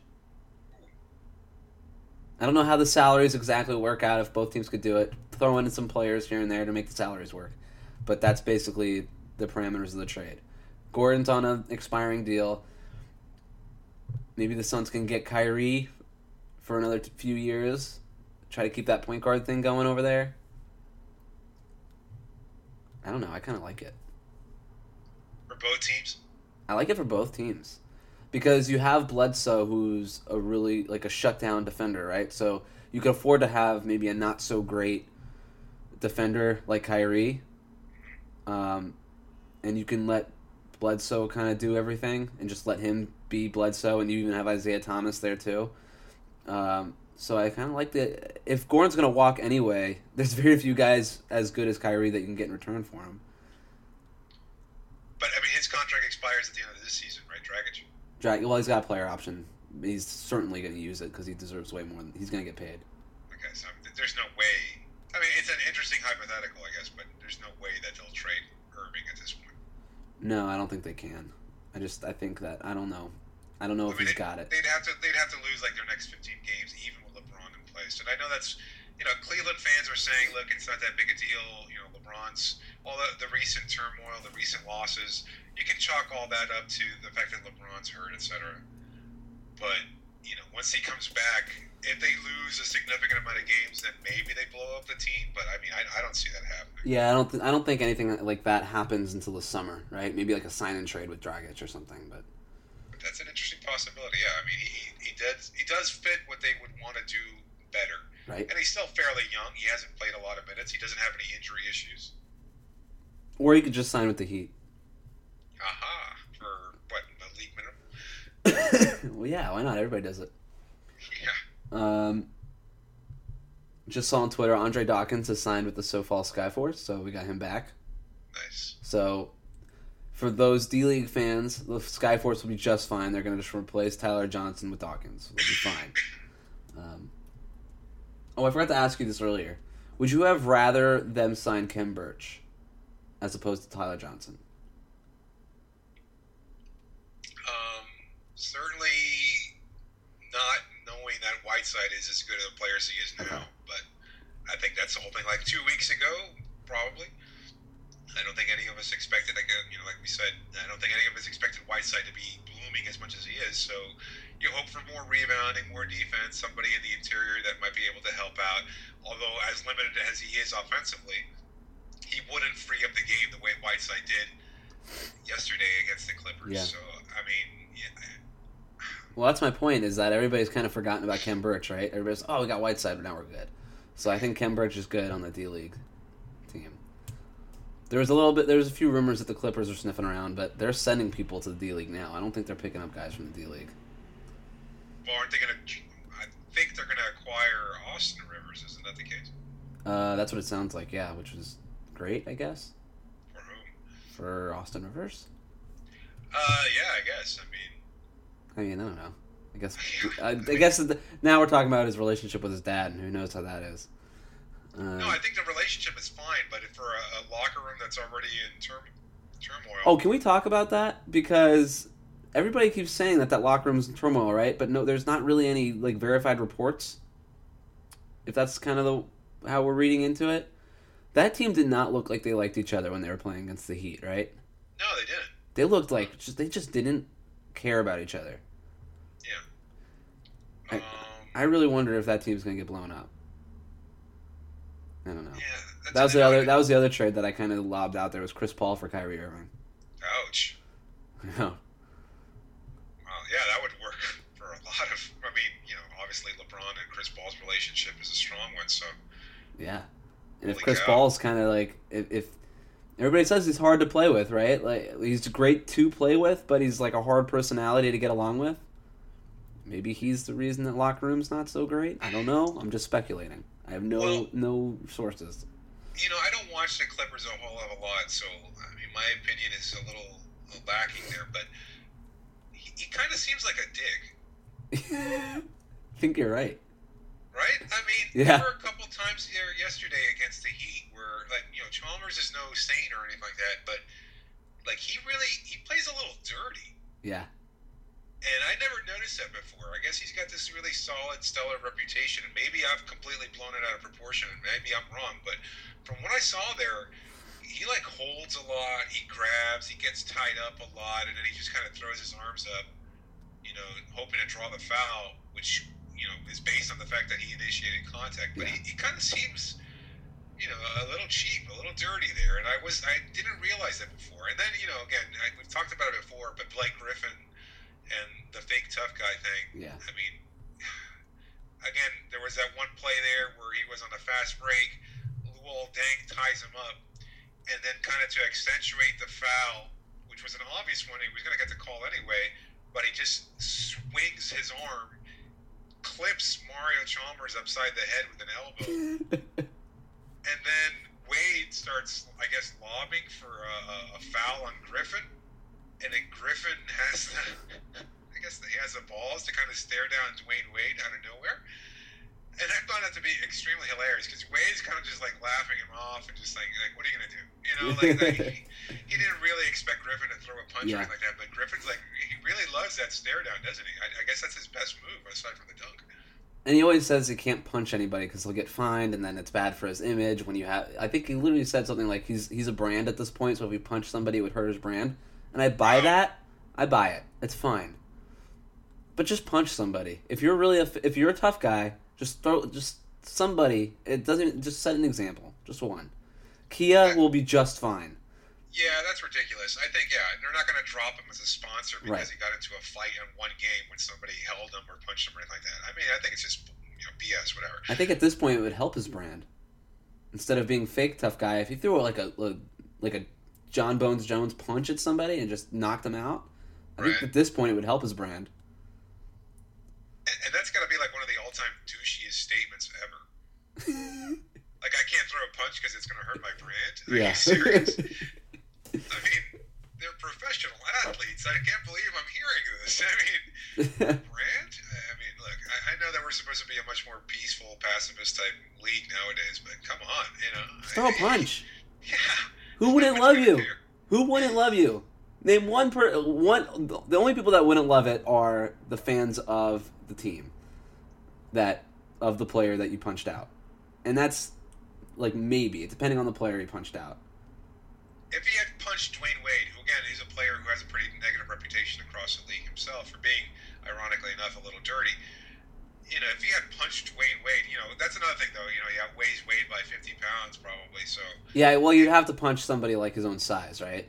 I don't know how the salaries exactly work out if both teams could do it. Throw in some players here and there to make the salaries work. But that's basically the parameters of the trade. Gordon's on an expiring deal. Maybe the Suns can get Kyrie for another few years. Try to keep that point guard thing going over there. I don't know. I kind of like it. For both teams? I like it for both teams. Because you have Bledsoe, who's a really, like, a shutdown defender, right? So you can afford to have maybe a not-so-great defender like Kyrie. And you can let Bledsoe kind of do everything and just let him be Bledsoe, and you even have Isaiah Thomas there, too. So I kind of like that. If Gordon's going to walk anyway, there's very few guys as good as Kyrie that you can get in return for him. But, I mean, his contract expires at the end of this season, right, Dragic? Well, he's got a player option. He's certainly going to use it because he deserves way more. He's going to get paid. Okay, so there's no way. I mean, it's an interesting hypothetical, I guess, but there's no way that they'll trade Irving at this point. No, I don't think they can. I think that I don't know. I don't know if he's got it. They'd have to lose like their next 15 games, even with LeBron in place. And I know that's, Cleveland fans are saying, look, it's not that big a deal. LeBron's all the recent turmoil, the recent losses. You can chalk all that up to the fact that LeBron's hurt, etc. But once he comes back, if they lose a significant amount of games, then maybe they blow up the team. But I mean, I don't see that happening. Yeah, I don't think anything like that happens until the summer, right? Maybe like a sign and trade with Dragic or something. But that's an interesting possibility. Yeah, I mean, he does fit what they would want to do better. Right. And he's still fairly young. He hasn't played a lot of minutes. He doesn't have any injury issues. Or you could just sign with the Heat. Aha. For, what, the league minimum? Well, yeah, why not? Everybody does it. Yeah. Just saw on Twitter, Andre Dawkins has signed with the SoFal Skyforce, so we got him back. Nice. So, for those D-League fans, the Skyforce will be just fine. They're going to just replace Tyler Johnson with Dawkins. It'll be fine. I forgot to ask you this earlier. Would you have rather them sign Khem Birch as opposed to Tyler Johnson? Certainly not knowing that Whiteside is as good a player as he is now. Okay. But I think that's the whole thing. Like 2 weeks ago, probably. I don't think any of us expected, like we said, I don't think any of us expected Whiteside to be blooming as much as he is. So you hope for more rebounding, more defense, somebody in the interior that might be able to help out. Although as limited as he is offensively, he wouldn't free up the game the way Whiteside did yesterday against the Clippers. Yeah. So, I mean, yeah. Well, that's my point, is that everybody's kind of forgotten about Khem Birch, right? Everybody's, we got Whiteside, but now we're good. So I think Khem Birch is good on the D-League team. There's a few rumors that the Clippers are sniffing around, but they're sending people to the D-League now. I don't think they're picking up guys from the D-League. Well, aren't they going to... I think they're going to acquire Austin Rivers. Isn't that the case? That's what it sounds like, yeah, which is great, I guess. For whom? For Austin Rivers? Yeah, I guess. I don't know. I guess now we're talking about his relationship with his dad, and who knows how that is. No, I think the relationship is fine, but for a locker room that's already in turmoil... Oh, can we talk about that? Because everybody keeps saying that locker room's in turmoil, right? But no, there's not really any verified reports. If that's kind of how we're reading into it. That team did not look like they liked each other when they were playing against the Heat, right? No, they didn't. They looked like they just didn't care about each other. Yeah. I really wonder if that team's gonna get blown up. I don't know. Yeah, That was the other trade that I kind of lobbed out there, was Chris Paul for Kyrie Irving. Ouch. Yeah. Well, yeah, that would work for a lot of... obviously LeBron and Chris Paul's relationship is a strong one, so... Yeah. And if Holy Chris cow. Paul's kind of if everybody says he's hard to play with, right? Like, he's great to play with, but he's like a hard personality to get along with. Maybe he's the reason that locker room's not so great. I don't know. I'm just speculating. I have no sources. I don't watch the Clippers a whole hell of a lot, so my opinion is a little lacking there. But he kind of seems like a dick, I think you're right. right? Yeah. There were a couple times here yesterday against the Heat where, Chalmers is no saint or anything like that, but he plays a little dirty. Yeah. And I never noticed that before. I guess he's got this really solid, stellar reputation, and maybe I've completely blown it out of proportion, and maybe I'm wrong, but from what I saw there, he holds a lot, he grabs, he gets tied up a lot, and then he just kind of throws his arms up, hoping to draw the foul, which, is based on the fact that he initiated contact. But he kind of seems, a little cheap, a little dirty there, and I didn't realize that before. And then, again, we've talked about it before, but Blake Griffin and the fake tough guy thing. Yeah. Again, there was that one play there where he was on a fast break. Luol Deng ties him up, and then kind of to accentuate the foul, which was an obvious one, he was going to get the call anyway, but he just swings his arm, clips Mario Chalmers upside the head with an elbow, and then Wade starts, I guess, lobbing for a foul on Griffin. And then Griffin has he has the balls to kind of stare down Dwayne Wade out of nowhere. And I found that to be extremely hilarious because Wade's kind of just laughing him off and just what are you going to do? He didn't really expect Griffin to throw a punch or anything like that, but Griffin's he really loves that stare down, doesn't he? I guess that's his best move aside from the dunk. And he always says he can't punch anybody because he'll get fined, and then it's bad for his image. I think he literally said something like he's a brand at this point, so if he punched somebody, it would hurt his brand. And I buy that. I buy it. It's fine. But just punch somebody. If you're if you're a tough guy, just somebody. It doesn't just set an example. Just one. Kia will be just fine. Yeah, that's ridiculous. I think they're not going to drop him as a sponsor because Right. he got into a fight in one game when somebody held him or punched him or anything like that. I mean, I think it's just BS, whatever. I think at this point it would help his brand. Instead of being fake tough guy, if you threw like a John Bones Jones punch at somebody and just knocked them out, I think Right. at this point it would help his brand. And that's got to be like one of the all-time douchiest statements ever. Like, I can't throw a punch because it's going to hurt my brand? Are Yeah. you serious? I mean, they're professional athletes. I can't believe I'm hearing this. I mean, brand? I mean, look, I know that we're supposed to be a much more peaceful, pacifist type league nowadays, but come on, Throw a punch. Yeah. Who wouldn't What love can I you? do? Who wouldn't love you? Name one. The only people that wouldn't love it are the fans of the team, of the player that you punched out, and that's like maybe depending on the player he punched out. If he had punched Dwayne Wade, who again is a player who has a pretty negative reputation across the league himself for being, ironically enough, a little dirty. If he had punched Dwayne Wade, that's another thing though. He weighs Wade by 50 pounds probably. So Yeah, well, you'd have to punch somebody like his own size, right?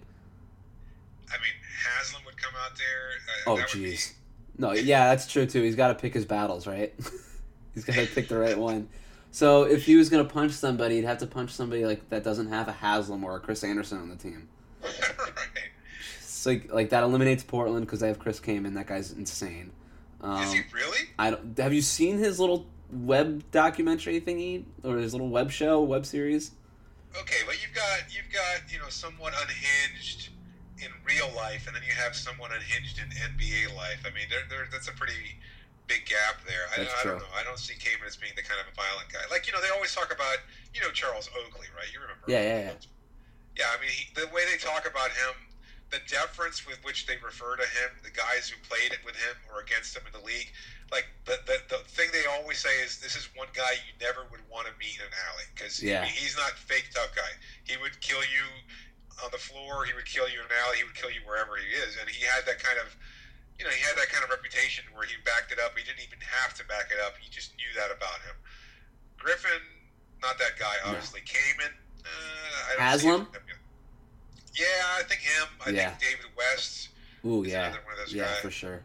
I mean, Haslam would come out there. Oh, that would be- jeez. No, yeah, that's true too. He's got to pick his battles, right? He's got to pick the right one. So if he was gonna punch somebody, he'd have to punch somebody like that doesn't have a Haslam or a Chris Anderson on the team. right. So like that eliminates Portland because they have Chris Kaman. That guy's insane. Is he really? Have you seen his little web documentary thingy or his little web series? Okay, but you've got somewhat unhinged in real life, and then you have someone unhinged in NBA life. I mean, that's a pretty big gap there. I don't know. I don't see Kaman as being the kind of a violent guy. Like, they always talk about, Charles Oakley, right? You remember? Yeah. Yeah, I mean, the way they talk about him, the deference with which they refer to him, the guys who played it with him or against him in the league, like the thing they always say is, this is one guy you never would want to meet in an alley because he's not fake tough guy. He would kill you on the floor. He would kill you in an alley. He would kill you wherever he is. And he had that kind of, he had that kind of reputation where he backed it up. He didn't even have to back it up. You just knew that about him. Griffin, not that guy, obviously. No. Kaman, I don't Haslam? see him. Yeah, I think him. I think David West. Ooh, yeah. Another one of those yeah, guys. for sure.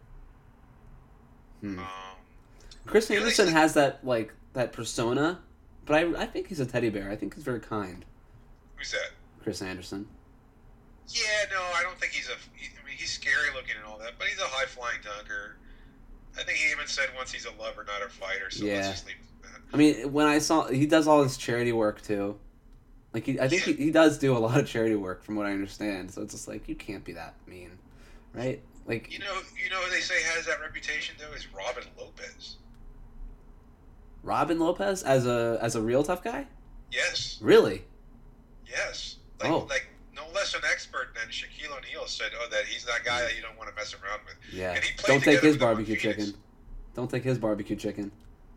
Chris Anderson has that persona, but I think he's a teddy bear. I think he's very kind. Who's that? Chris Anderson. Yeah, no, I don't think he's he's scary looking and all that, but he's a high flying dunker. I think he even said once he's a lover, not a fighter. So let's just leave it at that. I mean, when I saw he does all his charity work too. Like I think he does do a lot of charity work, from what I understand. So it's just like, you can't be that mean, right? Like you know who they say has that reputation though is Robin Lopez. Robin Lopez as a real tough guy? Yes. Really? Yes. Like no less an expert than Shaquille O'Neal said, that he's that guy that you don't want to mess around with. Yeah. And he played Don't take together his with him on barbecue Phoenix. chicken. Don't take his barbecue chicken.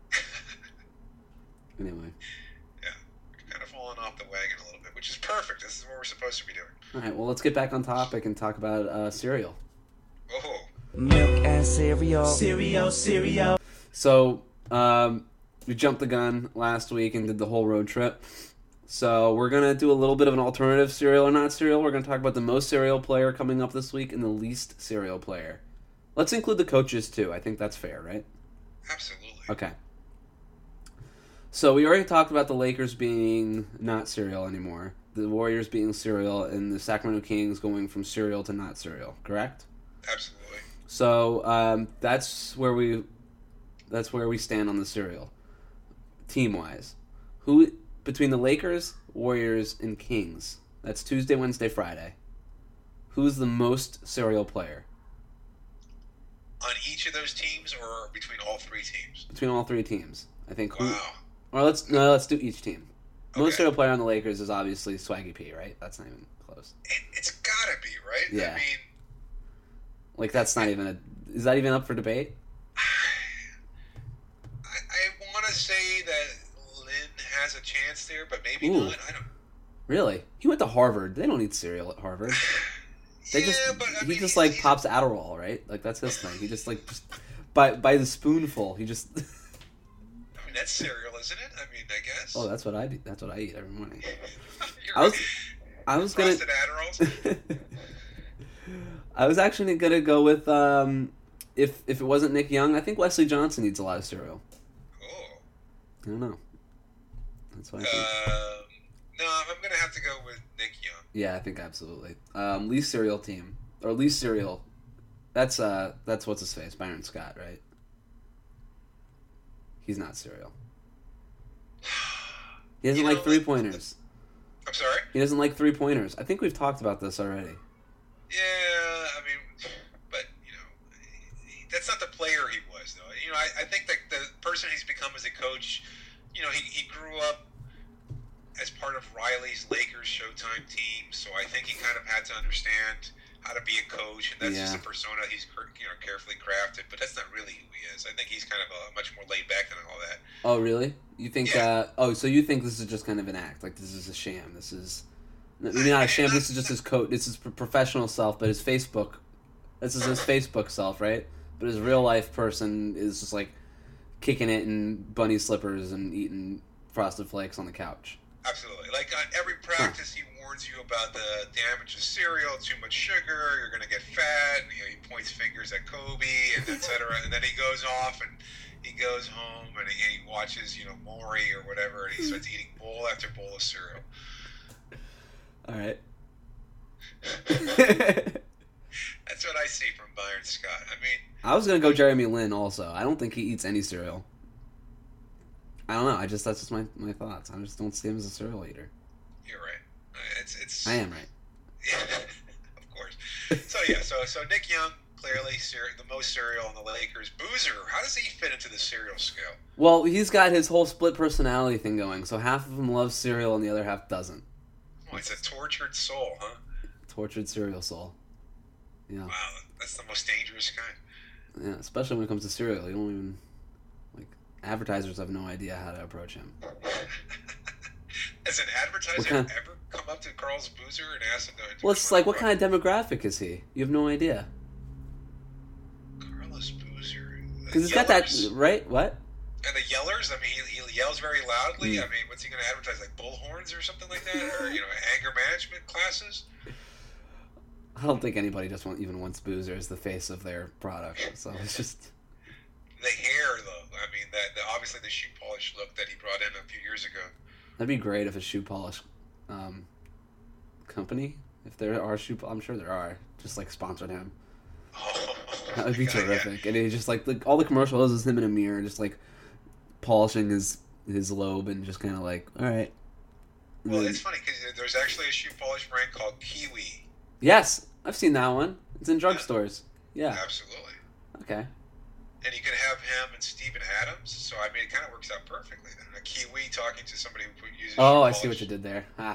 Anyway. Yeah. We're kind of falling off the wagon a little bit, which is perfect. This is what we're supposed to be doing. All right, well, let's get back on topic and talk about cereal. Oh. Milk and cereal. So, we jumped the gun last week and did the whole road trip. So, we're going to do a little bit of an alternative cereal or not cereal. We're going to talk about the most cereal player coming up this week and the least cereal player. Let's include the coaches, too. I think that's fair, right? Absolutely. Okay. So, we already talked about the Lakers being not cereal anymore, the Warriors being cereal, and the Sacramento Kings going from cereal to not cereal, correct? Absolutely. So that's where we stand on the cereal, team wise. Who between the Lakers, Warriors, and Kings? That's Tuesday, Wednesday, Friday. Who's the most cereal player On each of those teams, or between all three teams? between all three teams? I think. Wow. Or let's do each team. Most Okay. cereal player on the Lakers is obviously Swaggy P, right? That's not even close. It's gotta be, right? Yeah. I mean, Like that's not even is that even up for debate? I want to say that Lynn has a chance there, but maybe Ooh. not. I don't. Really? He went to Harvard. They don't eat cereal at Harvard. They yeah, just but I he mean, just he's- pops Adderall, right? Like that's his thing. He just by the spoonful. He just. I mean, that's cereal, isn't it? I mean, I guess. Oh, that's what I do. That's what I eat every morning. You're I was gonna. Frosted Adderalls. I was actually gonna go with if it wasn't Nick Young, I think Wesley Johnson needs a lot of cereal. Oh. I don't know. That's what I think. No, I'm gonna have to go with Nick Young. Yeah, I think absolutely. Least cereal team or least cereal. That's what's his face, Byron Scott, right? He's not cereal. He doesn't like 3-pointers. I'm sorry? He doesn't like 3-pointers. I think we've talked about this already. Yeah, I mean, but, that's not the player he was, though. I think that the person he's become as a coach, he grew up as part of Riley's Lakers Showtime team, so I think he kind of had to understand how to be a coach, and that's just a persona he's carefully crafted, but that's not really who he is. I think he's kind of much more laid back than all that. Oh, really? You think, Yeah. so you think this is just kind of an act, like this is a sham, this is, maybe not a sham, this is just his coach, this is professional self, but this is his Facebook self, right? But his real life person is just like kicking it in bunny slippers and eating Frosted Flakes on the couch. Absolutely. Like on every practice, he warns you about the damage of cereal, too much sugar, you're going to get fat. And, he points fingers at Kobe, and et cetera. And then he goes off and he goes home and he watches, Maury or whatever, and he starts eating bowl after bowl of cereal. All right. That's what I see from Byron Scott. I mean, I was going to go Jeremy Lin also. I don't think he eats any cereal. I don't know. That's just my thoughts. I just don't see him as a cereal eater. you're right. It's. I am right. Yeah, of course. So Nick Young, clearly the most cereal on the Lakers. Boozer, how does he fit into the cereal scale? Well, he's got his whole split personality thing going. So half of him loves cereal and the other half doesn't. Oh, it's a tortured soul, huh? Tortured cereal soul. Yeah. Wow, that's the most dangerous kind. Yeah, especially when it comes to cereal. You don't even, advertisers have no idea how to approach him. Has an advertiser ever come up to Carl's Boozer and asked him to... Well, it's like, what kind of demographic is he? You have no idea. Carlos Boozer. Because he's got that, right? What? And the yellers, I mean, he yells very loudly. I mean, what's he going to advertise, like bullhorns or something like that? Or, anger management classes? I don't think anybody just even wants Boozer as the face of their product. So it's just... The hair, though. I mean, obviously the shoe polish look that he brought in a few years ago. That'd be great if a shoe polish company, if there are I'm sure there are, just sponsored him. Oh, That would be terrific. Yeah. And he just all the commercials is him in a mirror, just polishing his lobe and just kind of all right. Well, it's funny because there's actually a shoe polish brand called Kiwi. Yes, I've seen that one. It's in drugstores. Yeah. Absolutely. Okay. And you can have him and Steven Adams, so I mean, it kind of works out perfectly then. A Kiwi talking to somebody who uses. Oh, I see what you did there. Ah.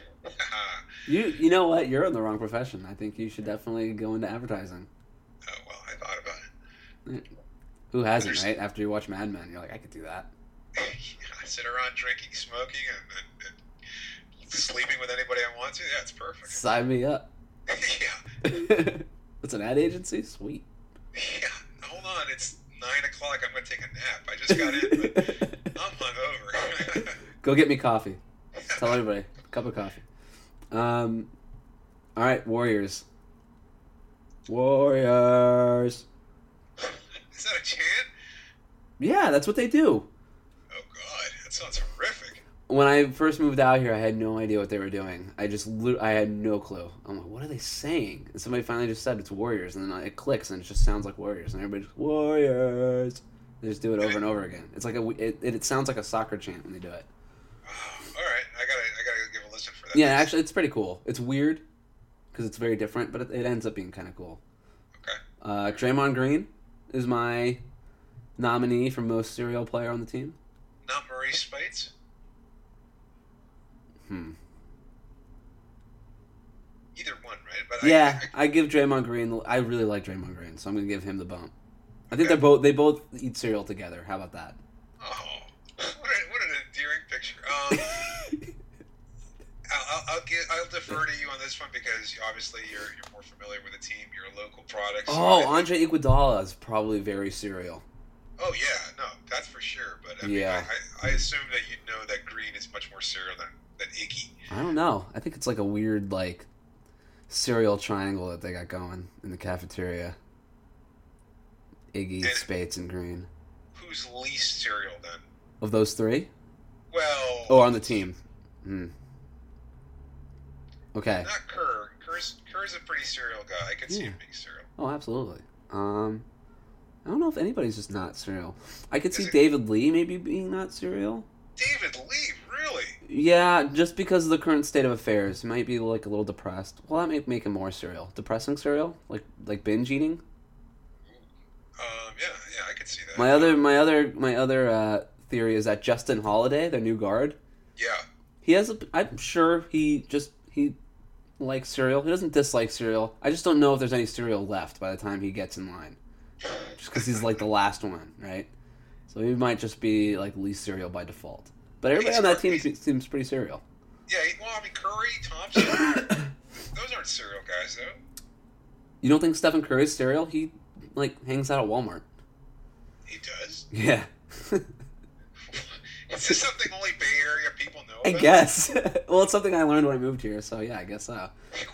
You know what? You're in the wrong profession. I think you should definitely go into advertising. Oh well, I thought about it. Who hasn't, right? After you watch Mad Men, you're like, I could do that. I sit around drinking, smoking, and sleeping with anybody I want to. Yeah, it's perfect. Sign me up. Yeah. It's an ad agency? Sweet. Yeah. Hold on, it's 9 o'clock. I'm going to take a nap. I just got in, but I'm hungover. Go get me coffee. Tell everybody. Cup of coffee. All right, Warriors. Warriors. Is that a chant? Yeah, that's what they do. Oh, God. That sounds horrific. When I first moved out here, I had no idea what they were doing. I had no clue. I'm like, what are they saying? And somebody finally just said it's Warriors, and then it clicks, and it just sounds like Warriors, and everybody just, Warriors. They just do it over and over again. It's like it sounds like a soccer chant when they do it. All right, I gotta give a listen for that. Yeah, actually, it's pretty cool. It's weird because it's very different, but it ends up being kind of cool. Okay. Draymond Green is my nominee for most serial player on the team. Not Maurice Spates? Either one, right? But I give Draymond Green. I really like Draymond Green, so I'm gonna give him the bump. I think they both eat cereal together. How about that? Oh, what an endearing picture. I'll defer to you on this one because obviously you're more familiar with the team, your local products. Oh, Andre Iguodala is probably very cereal. Oh yeah, no, that's for sure. But I mean, I assume that you know that green is much more cereal than Iggy. I don't know. I think it's like a weird like cereal triangle that they got going in the cafeteria. Iggy, Spates, and Green. Who's least cereal then? Of those three? Well... Oh, on the team. Okay. Not Kerr. Kerr's a pretty cereal guy. I could see him being cereal. Oh, absolutely. I don't know if anybody's just not cereal. I could see David Lee maybe being not cereal. David Lee? Really? Yeah, just because of the current state of affairs. He might be like a little depressed. Well, that may make him more cereal. Depressing cereal? Like binge eating? Yeah, I could see that. My other theory is that Justin Holiday, their new guard. Yeah. I'm sure he likes cereal. He doesn't dislike cereal. I just don't know if there's any cereal left by the time he gets in line. Just because he's like the last one, right? So he might just be like least cereal by default. But everybody on that team seems pretty cereal. Yeah, Curry, Thompson, those aren't cereal guys, though. You don't think Stephen Curry's cereal? He like hangs out at Walmart. He does? Yeah. Is this something only Bay Area people know about? I guess. Well, it's something I learned when I moved here, so yeah, I guess so.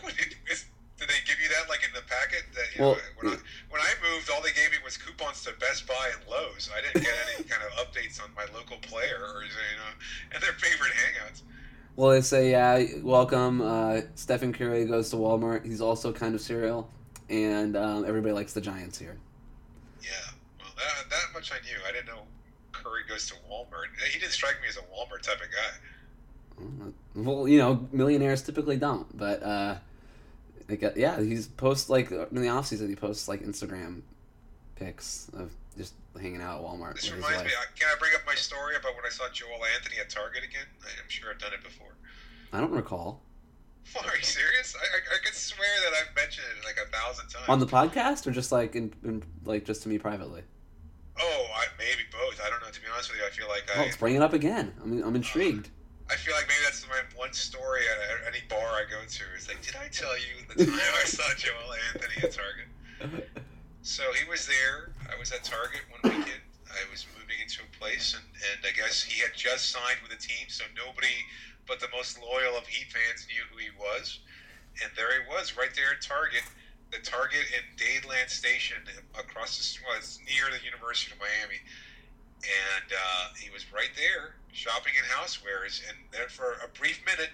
Did they give you that like in the packet? That when I moved, all they gave me was coupons to Best Buy and Lowe's. I didn't get any kind of updates on my local player or and their favorite hangouts. Well, they say, yeah, welcome. Stephen Curry goes to Walmart. He's also kind of cereal, and everybody likes the Giants here. Yeah, well, that much I knew. I didn't know Curry goes to Walmart. He didn't strike me as a Walmart type of guy. Well, millionaires typically don't, but he posts like in the off season. He posts like Instagram pics of just hanging out at Walmart. This reminds me. Can I bring up my story about when I saw Joel Anthony at Target again? I'm sure I've done it before. I don't recall. Are you serious? I could swear that I've mentioned it like 1,000 times. On the podcast, or just like in like just to me privately? Oh, maybe both. I don't know. To be honest with you, I feel like let's bring it up again. I'm intrigued. I feel like maybe that's my one story at any bar I go to. It's like, did I tell you the time I saw Joel Anthony at Target? So he was there. I was at Target one weekend. I was moving into a place, and I guess he had just signed with a team, so nobody but the most loyal of Heat fans knew who he was. And there he was, right there at Target. The Target in Dadeland Station, across the street, it's near the University of Miami. And he was right there, shopping in housewares. And then for a brief minute,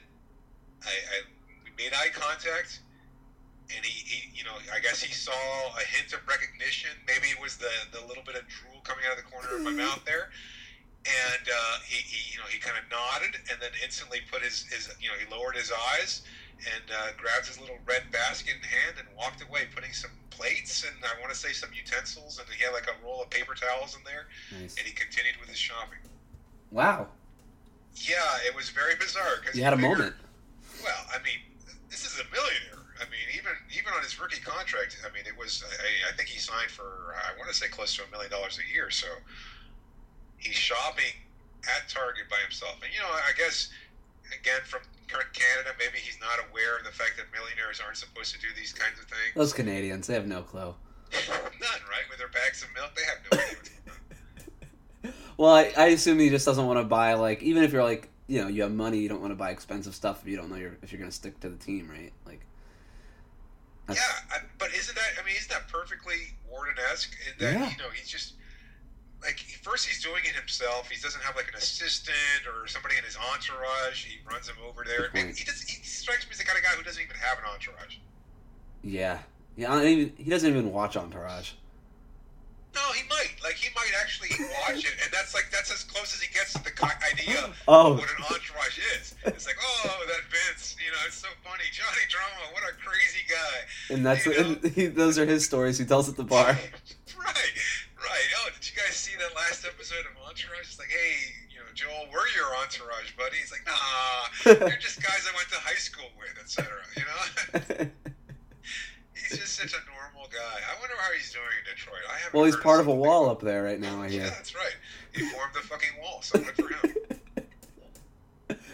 we made eye contact. And he I guess he saw a hint of recognition. Maybe it was the little bit of drool coming out of the corner of my mouth there. And he kind of nodded, and then instantly put his he lowered his eyes and grabbed his little red basket in hand and walked away, putting some plates and I want to say some utensils, and he had like a roll of paper towels in there. Nice. And he continued with his shopping. Wow. Yeah, it was very bizarre. You had a moment. Well, I mean, this is a millionaire. I mean, even on his rookie contract, I mean, it was I think he signed for I want to say close to $1 million a year. So he's shopping at Target by himself, and I guess again from Canada, maybe he's not aware of the fact that millionaires aren't supposed to do these kinds of things. Those Canadians, they have no clue. None, right? With their bags of milk, they have no idea what's going on. Well, I assume he just doesn't want to buy, like, even if you're like, you have money, you don't want to buy expensive stuff if you don't know if you're going to stick to the team, right? Like, yeah, but isn't that perfectly Warden-esque? In that, he's just, like, first he's doing it himself. He doesn't have, like, an assistant or somebody in his entourage. He runs him over there. He strikes me as the kind of guy who doesn't even have an entourage. Yeah. He doesn't even watch Entourage. No, he might. Like, he might actually watch it, and that's as close as he gets to the idea of what an entourage is. It's like, that Vince, it's so funny. Johnny Drama, what a crazy guy. And that's those are his stories. He tells at the bar. Right. Oh, did you guys see that last episode of Entourage? It's like, hey, Joel, we're your entourage, buddy. He's like, nah, they're just guys I went to high school with, etc. He's just such a normal guy. I wonder how he's doing in Detroit. Well, he's part of a wall up there right now, I hear. Yeah, that's right. He formed the fucking wall, so good for him.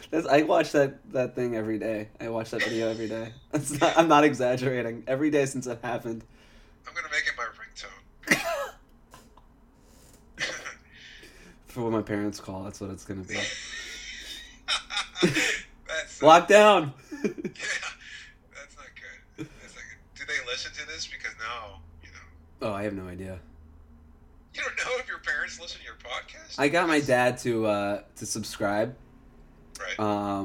I watch that thing every day. I watch that video every day. I'm not exaggerating. Every day since it happened. I'm gonna make it my ringtone. For what my parents call, that's what it's gonna be. That's Lockdown. Yeah, that's not good. That's not good. Do they listen to this? Because now, Oh, I have no idea. you don't know if your parents listen to your podcast. I got my dad to subscribe. Right.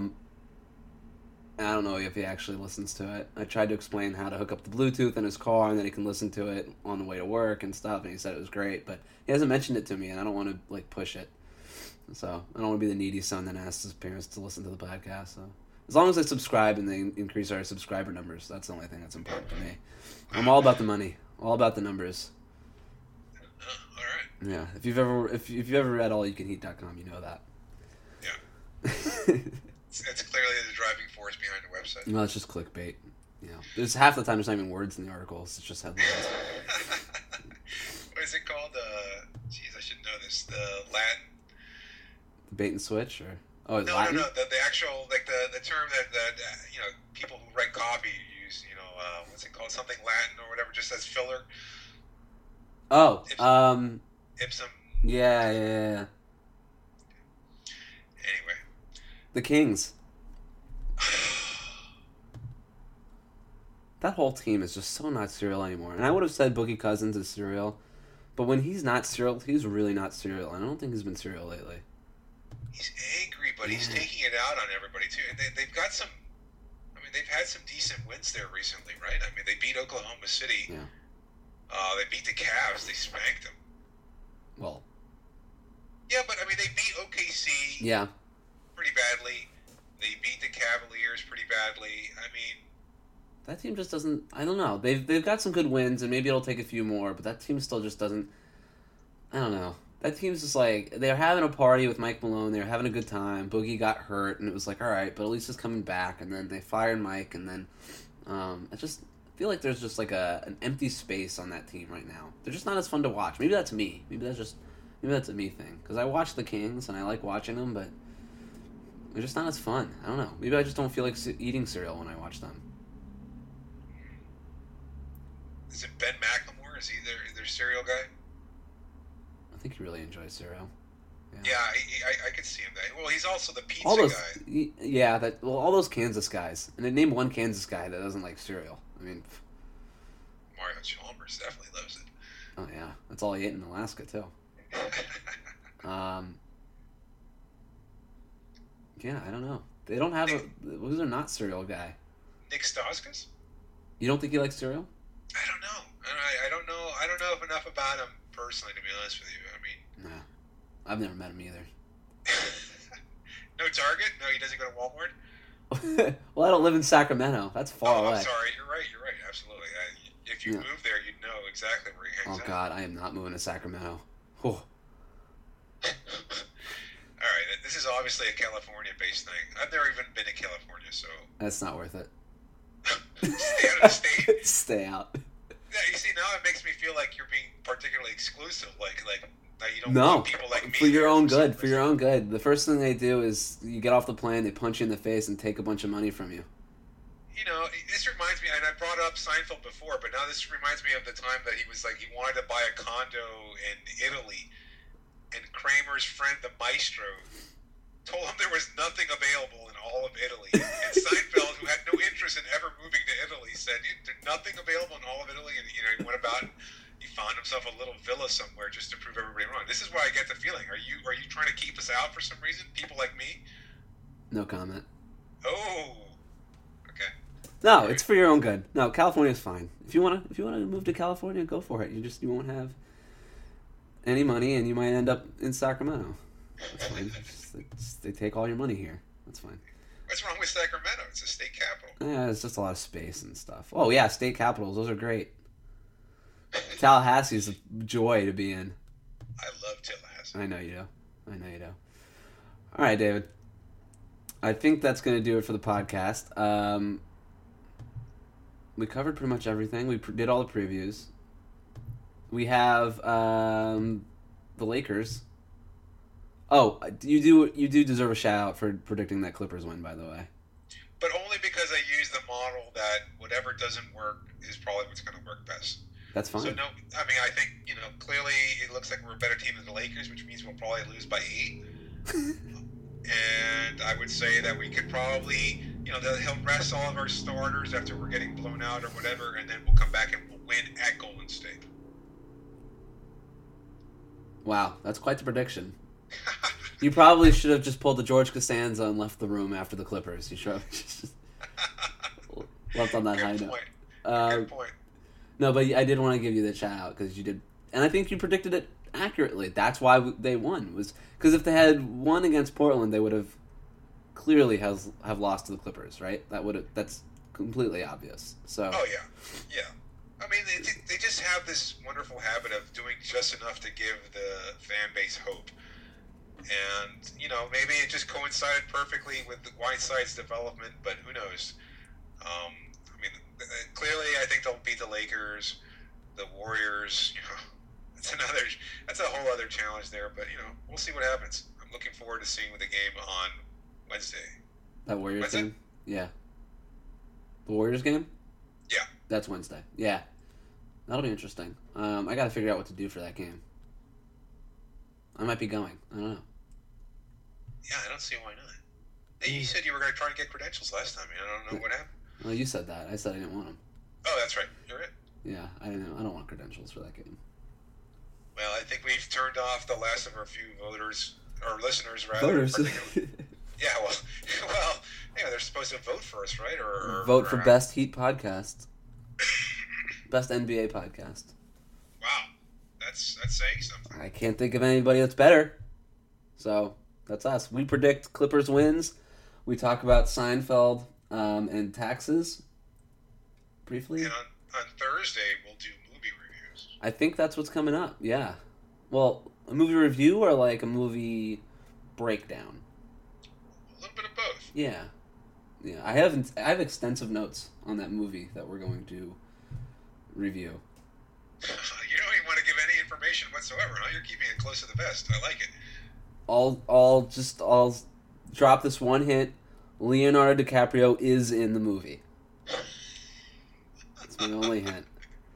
I don't know if he actually listens to it. I tried to explain how to hook up the Bluetooth in his car and then he can listen to it on the way to work and stuff, and he said it was great, but he hasn't mentioned it to me, and I don't want to push it. So I don't want to be the needy son that asks his parents to listen to the podcast. So as long as they subscribe and they increase our subscriber numbers, that's the only thing that's important to me. I'm all about the money, all about the numbers. All right. Yeah, if you've ever read allyoucaneat.com, you know that. Yeah. It's clearly the driving force behind the website. Well, it's just clickbait. There's half the time there's not even words in the articles. It's just headlines. What is it called? Jeez, I should know this. The Latin. Bait and switch, or No, Latin? no. The actual the term that people who write copy use. What's it called? Something Latin or whatever, just as filler. Oh, Ipsum. yeah. Anyway. The Kings. That whole team is just so not serial anymore. And I would have said Boogie Cousins is serial, but when he's not serial, he's really not serial. And I don't think he's been serial lately. He's angry, but he's taking it out on everybody too. And they've got some. I mean, they've had some decent wins there recently, right? I mean, they beat Oklahoma City. Yeah. They beat the Cavs. They spanked them. Well. Yeah, but I mean, they beat OKC. Yeah. Pretty badly. They beat the Cavaliers pretty badly. I mean, that team just doesn't. I don't know. They've got some good wins, and maybe it'll take a few more. But that team still just doesn't. I don't know. That team's just they're having a party with Mike Malone. They were having a good time. Boogie got hurt, and it was all right, but at least he's coming back. And then they fired Mike, and then I just feel like there's just an empty space on that team right now. They're just not as fun to watch. Maybe that's me. Maybe that's a me thing. Because I watch the Kings, and I like watching them, but they're just not as fun. I don't know. Maybe I just don't feel like eating cereal when I watch them. is it Ben McLemore? Is he their cereal guy? I think he really enjoys cereal. Yeah, I could see him there. Well, he's also the pizza All those, guy. all those Kansas guys. And then name one Kansas guy that doesn't like cereal. I mean, Mario Chalmers definitely loves it. Oh yeah, that's all he ate in Alaska too. Yeah, I don't know. They don't have who's their not cereal guy? Nick Stauskas? You don't think he likes cereal? I don't know. I don't know. I don't know enough about him personally, to be honest with you. I mean, No, I've never met him either. No Target? No, he doesn't go to Walmart? Well, I don't live in Sacramento. That's far away. I'm sorry. You're right. Absolutely. If you move there, you'd know exactly where he hangs out. Oh God, I am not moving to Sacramento. Oh. All right, this is obviously a California-based thing. I've never even been to California, so That's not worth it. stay out of the state. Stay out. Yeah, you see, now it makes me feel like you're being particularly exclusive. Like now you don't No, want people like me. for your there own some good. For your reason. own good. The first thing they do is you get off the plane, they punch you in the face, and take a bunch of money from you. You know, this reminds me, and I brought up Seinfeld before, but now this reminds me of the time that he was like, he wanted to buy a condo in Italy, and Kramer's friend, the maestro, told him there was nothing available in all of Italy. And Seinfeld, who had no interest in ever moving to Italy, said, there's nothing available in all of Italy, and he went about, he found himself a little villa somewhere just to prove everybody wrong. This is why I get the feeling. Are you trying to keep us out for some reason? People like me? No comment. Oh. Okay. No, it's for your own good. No, California's fine. If you wanna move to California, go for it. You won't have any money, and you might end up in Sacramento. That's fine. They take all your money here. That's fine. What's wrong with Sacramento? It's a state capital. Yeah, it's just a lot of space and stuff. Oh yeah, state capitals. Those are great. Tallahassee's a joy to be in. I love Tallahassee. I know you do. All right, David. I think that's going to do it for the podcast. We covered pretty much everything. We did all the previews. We have the Lakers. Oh, you do deserve a shout out for predicting that Clippers win, by the way. But only because I use the model that whatever doesn't work is probably what's going to work best. That's fine. So no, I mean I think clearly it looks like we're a better team than the Lakers, which means we'll probably lose by 8. And I would say that we could probably he'll rest all of our starters after we're getting blown out or whatever, and then we'll come back and we'll win at Golden State. Wow, that's quite the prediction. You probably should have just pulled the George Costanza and left the room after the Clippers. You should have just left on that high note. Good point. No, but I did want to give you that shout out because you did, and I think you predicted it accurately. That's why they won, was because if they had won against Portland, they would have clearly have lost to the Clippers, right? That's completely obvious. So. Oh yeah. I mean, they just have this wonderful habit of doing just enough to give the fan base hope. And, maybe it just coincided perfectly with Whiteside's development, but who knows? I mean, clearly I think they'll beat the Lakers, the Warriors. That's a whole other challenge there, but, we'll see what happens. I'm looking forward to seeing the game on Wednesday. That Warriors game? Yeah. The Warriors game? Yeah. That's Wednesday. Yeah. That'll be interesting. I got to figure out what to do for that game. I might be going. I don't know. Yeah, I don't see why not. Hey, you said you were going to try and get credentials last time. I don't know what happened. Well, you said that. I said I didn't want them. Oh, that's right. You're right. Yeah, I don't want credentials for that game. Well, I think we've turned off the last of our few voters, or listeners, rather. Voters? Yeah, well, they're supposed to vote for us, right? Or vote for Best Heat Podcast. Best NBA Podcast. Wow, that's saying something. I can't think of anybody that's better. So, that's us. We predict Clippers wins. We talk about Seinfeld and taxes briefly. And on Thursday, we'll do movie reviews. I think that's what's coming up, yeah. Well, a movie review or like a movie breakdown? A little bit of both. Yeah. I have extensive notes on that movie that we're going to review. You don't even want to give any information whatsoever, huh? You're keeping it close to the vest. I like it. I'll drop this one hint. Leonardo DiCaprio is in the movie. That's my only hint.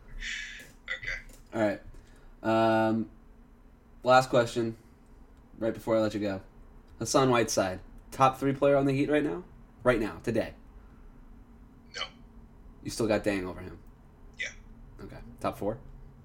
Okay. All right. Last question, right before I let you go. Hassan Whiteside, top 3 player on the Heat right now? Right now, today. No. You still got Dang over him? Yeah. Okay. Top 4?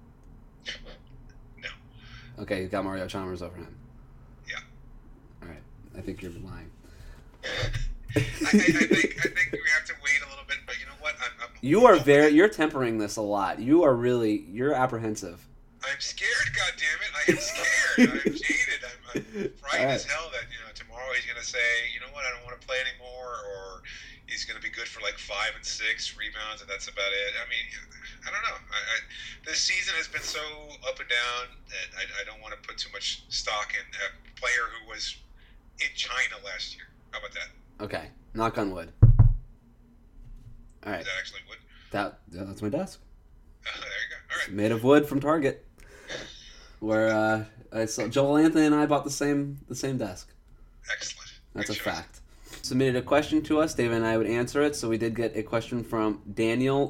No. Okay, you got Mario Chalmers over him. Yeah. All right. I think you're lying. I think we have to wait a little bit, but you know what? You're tempering this a lot. You're apprehensive. I'm scared, goddammit. I am scared. I'm jaded. I'm frightened as hell that, tomorrow he's going to say, you know what, I don't want to play anymore, or he's going to be good for like 5 and 6 rebounds, and that's about it. I mean, I don't know. This season has been so up and down that I don't want to put too much stock in a player who was in China last year. How about that? Okay. Knock on wood. All right. Is that actually wood? That's my desk. There you go. All right. Made of wood from Target. Where I saw Joel Anthony and I bought the same desk. Excellent. That's Good a choice. fact. Submitted a question to us. David and I would answer it. So we did get a question from Daniel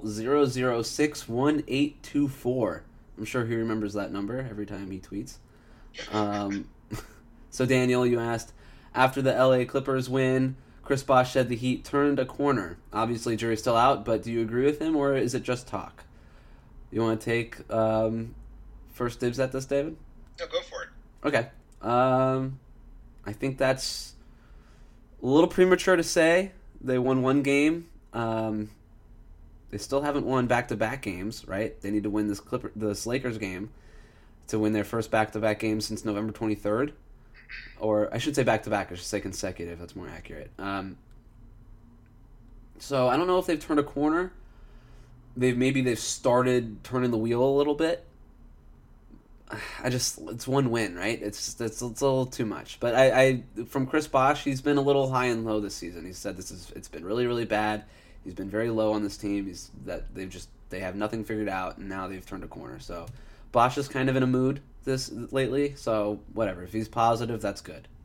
0061824. I'm sure he remembers that number every time he tweets. So Daniel, you asked, after the LA Clippers win, Chris Bosh said the Heat turned a corner. Obviously, jury's still out, but do you agree with him, or is it just talk? You want to take first dibs at this, David? No, go for it. Okay. I think that's a little premature to say. They won one game. They still haven't won back-to-back games, right? They need to win this Lakers game to win their first back-to-back game since November 23rd. Or I should say back-to-back. I should say consecutive. That's more accurate. So I don't know if they've turned a corner. They've started turning the wheel a little bit. It's one win, right? It's a little too much. But I from Chris Bosh, he's been a little high and low this season. He said it's been really, really bad. He's been very low on this team. They have nothing figured out, and now they've turned a corner. So Bosh is kind of in a mood lately. So whatever. If he's positive, that's good.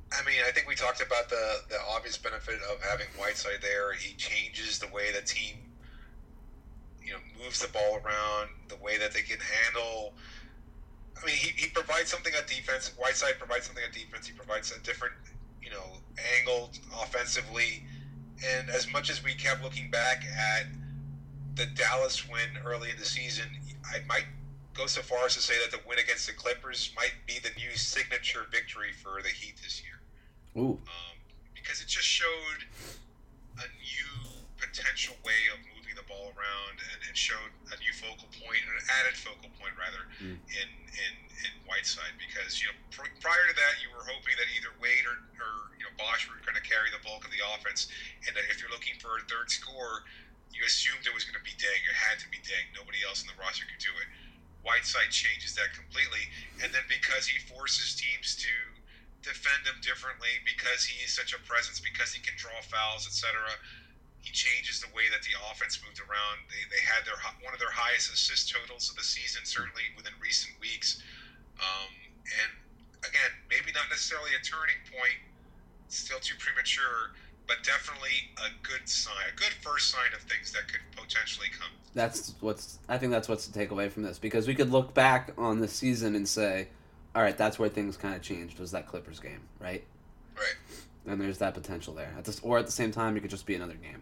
I mean, I think we talked about the obvious benefit of having Whiteside there. He changes the way the team, moves the ball around, the way that they can handle. I mean, he provides something on defense. Whiteside provides something on defense. He provides a different, angle offensively. And as much as we kept looking back at the Dallas win early in the season, I might go so far as to say that the win against the Clippers might be the new signature victory for the Heat this year. Ooh. Because it just showed a new potential way of moving the ball around, and it showed a new focal point, an added focal point rather, in Whiteside. Because prior to that, you were hoping that either Wade or Bosh were going to carry the bulk of the offense, and that if you're looking for a third scorer, you assumed it was going to be Deng. It had to be Deng. Nobody else in the roster could do it. Whiteside changes that completely, and then because he forces teams to defend him differently, because he is such a presence, because he can draw fouls, etc., he changes the way that the offense moved around. They had one of their highest assist totals of the season, certainly within recent weeks. And again, maybe not necessarily a turning point, still too premature, but definitely a good sign, a good first sign of things that could potentially come. I think that's what's to take away from this, because we could look back on the season and say, all right, that's where things kind of changed, was that Clippers game, right? Right. And there's that potential there. Or at the same time, it could just be another game.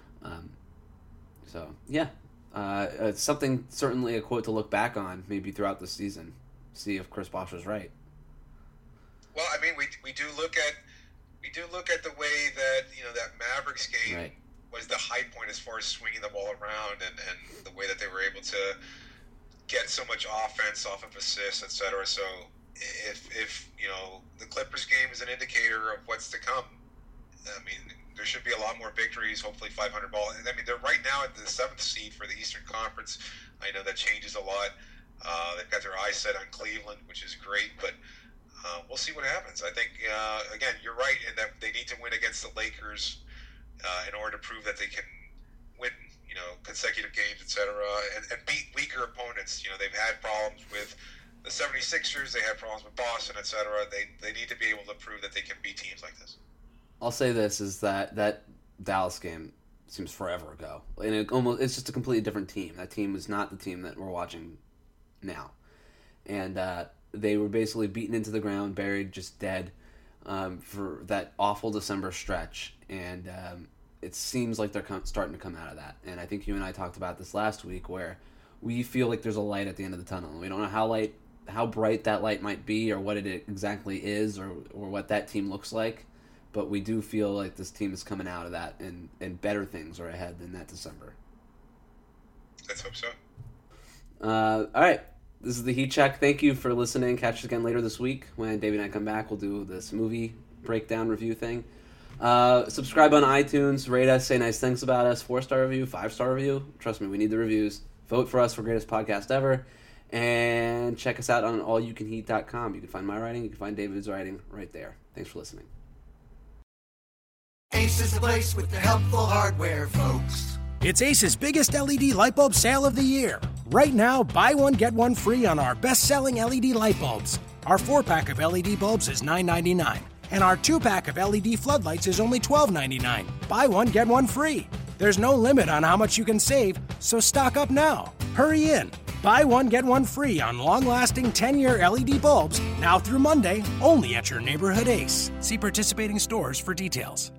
It's something, certainly a quote to look back on maybe throughout the season, see if Chris Bosh was right. Well, I mean, we do look at the way that that Mavericks game was the high point as far as swinging the ball around, and the way that they were able to get so much offense off of assists, etc. So if the Clippers game is an indicator of what's to come, I mean, there should be a lot more victories, hopefully 500 ball. And I mean, they're right now at the 7th seed for the Eastern Conference. I know that changes a lot. They've got their eyes set on Cleveland, which is great, but we'll see what happens. I think, again, you're right in that they need to win against the Lakers in order to prove that they can win, consecutive games, etc., and beat weaker opponents. They've had problems with the 76ers. They had problems with Boston, etc. They need to be able to prove that they can beat teams like this. I'll say this, is that Dallas game seems forever ago. And it's just a completely different team. That team was not the team that we're watching now. And they were basically beaten into the ground, buried, just dead for that awful December stretch. And it seems like they're starting to come out of that. And I think you and I talked about this last week, where we feel like there's a light at the end of the tunnel. We don't know how bright that light might be, or what it exactly is, or what that team looks like. But we do feel like this team is coming out of that, and better things are ahead than that December. Let's hope so. All right. This is the Heat Check. Thank you for listening. Catch us again later this week when Davey and I come back. We'll do this movie breakdown review thing. Subscribe on iTunes. Rate us. Say nice things about us. 4-star review. 5-star review. Trust me, we need the reviews. Vote for us for greatest podcast ever. And check us out on allyoucanheat.com. You can find my writing. You can find David's writing right there. Thanks for listening. Ace is the place with the helpful hardware, folks. It's Ace's biggest LED light bulb sale of the year. Right now, buy one, get one free on our best-selling LED light bulbs. Our 4-pack of LED bulbs is $9.99, and our 2-pack of LED floodlights is only $12.99. Buy one, get one free. There's no limit on how much you can save, so stock up now. Hurry in. Buy one, get one free on long-lasting 10-year LED bulbs now through Monday, only at your neighborhood Ace. See participating stores for details.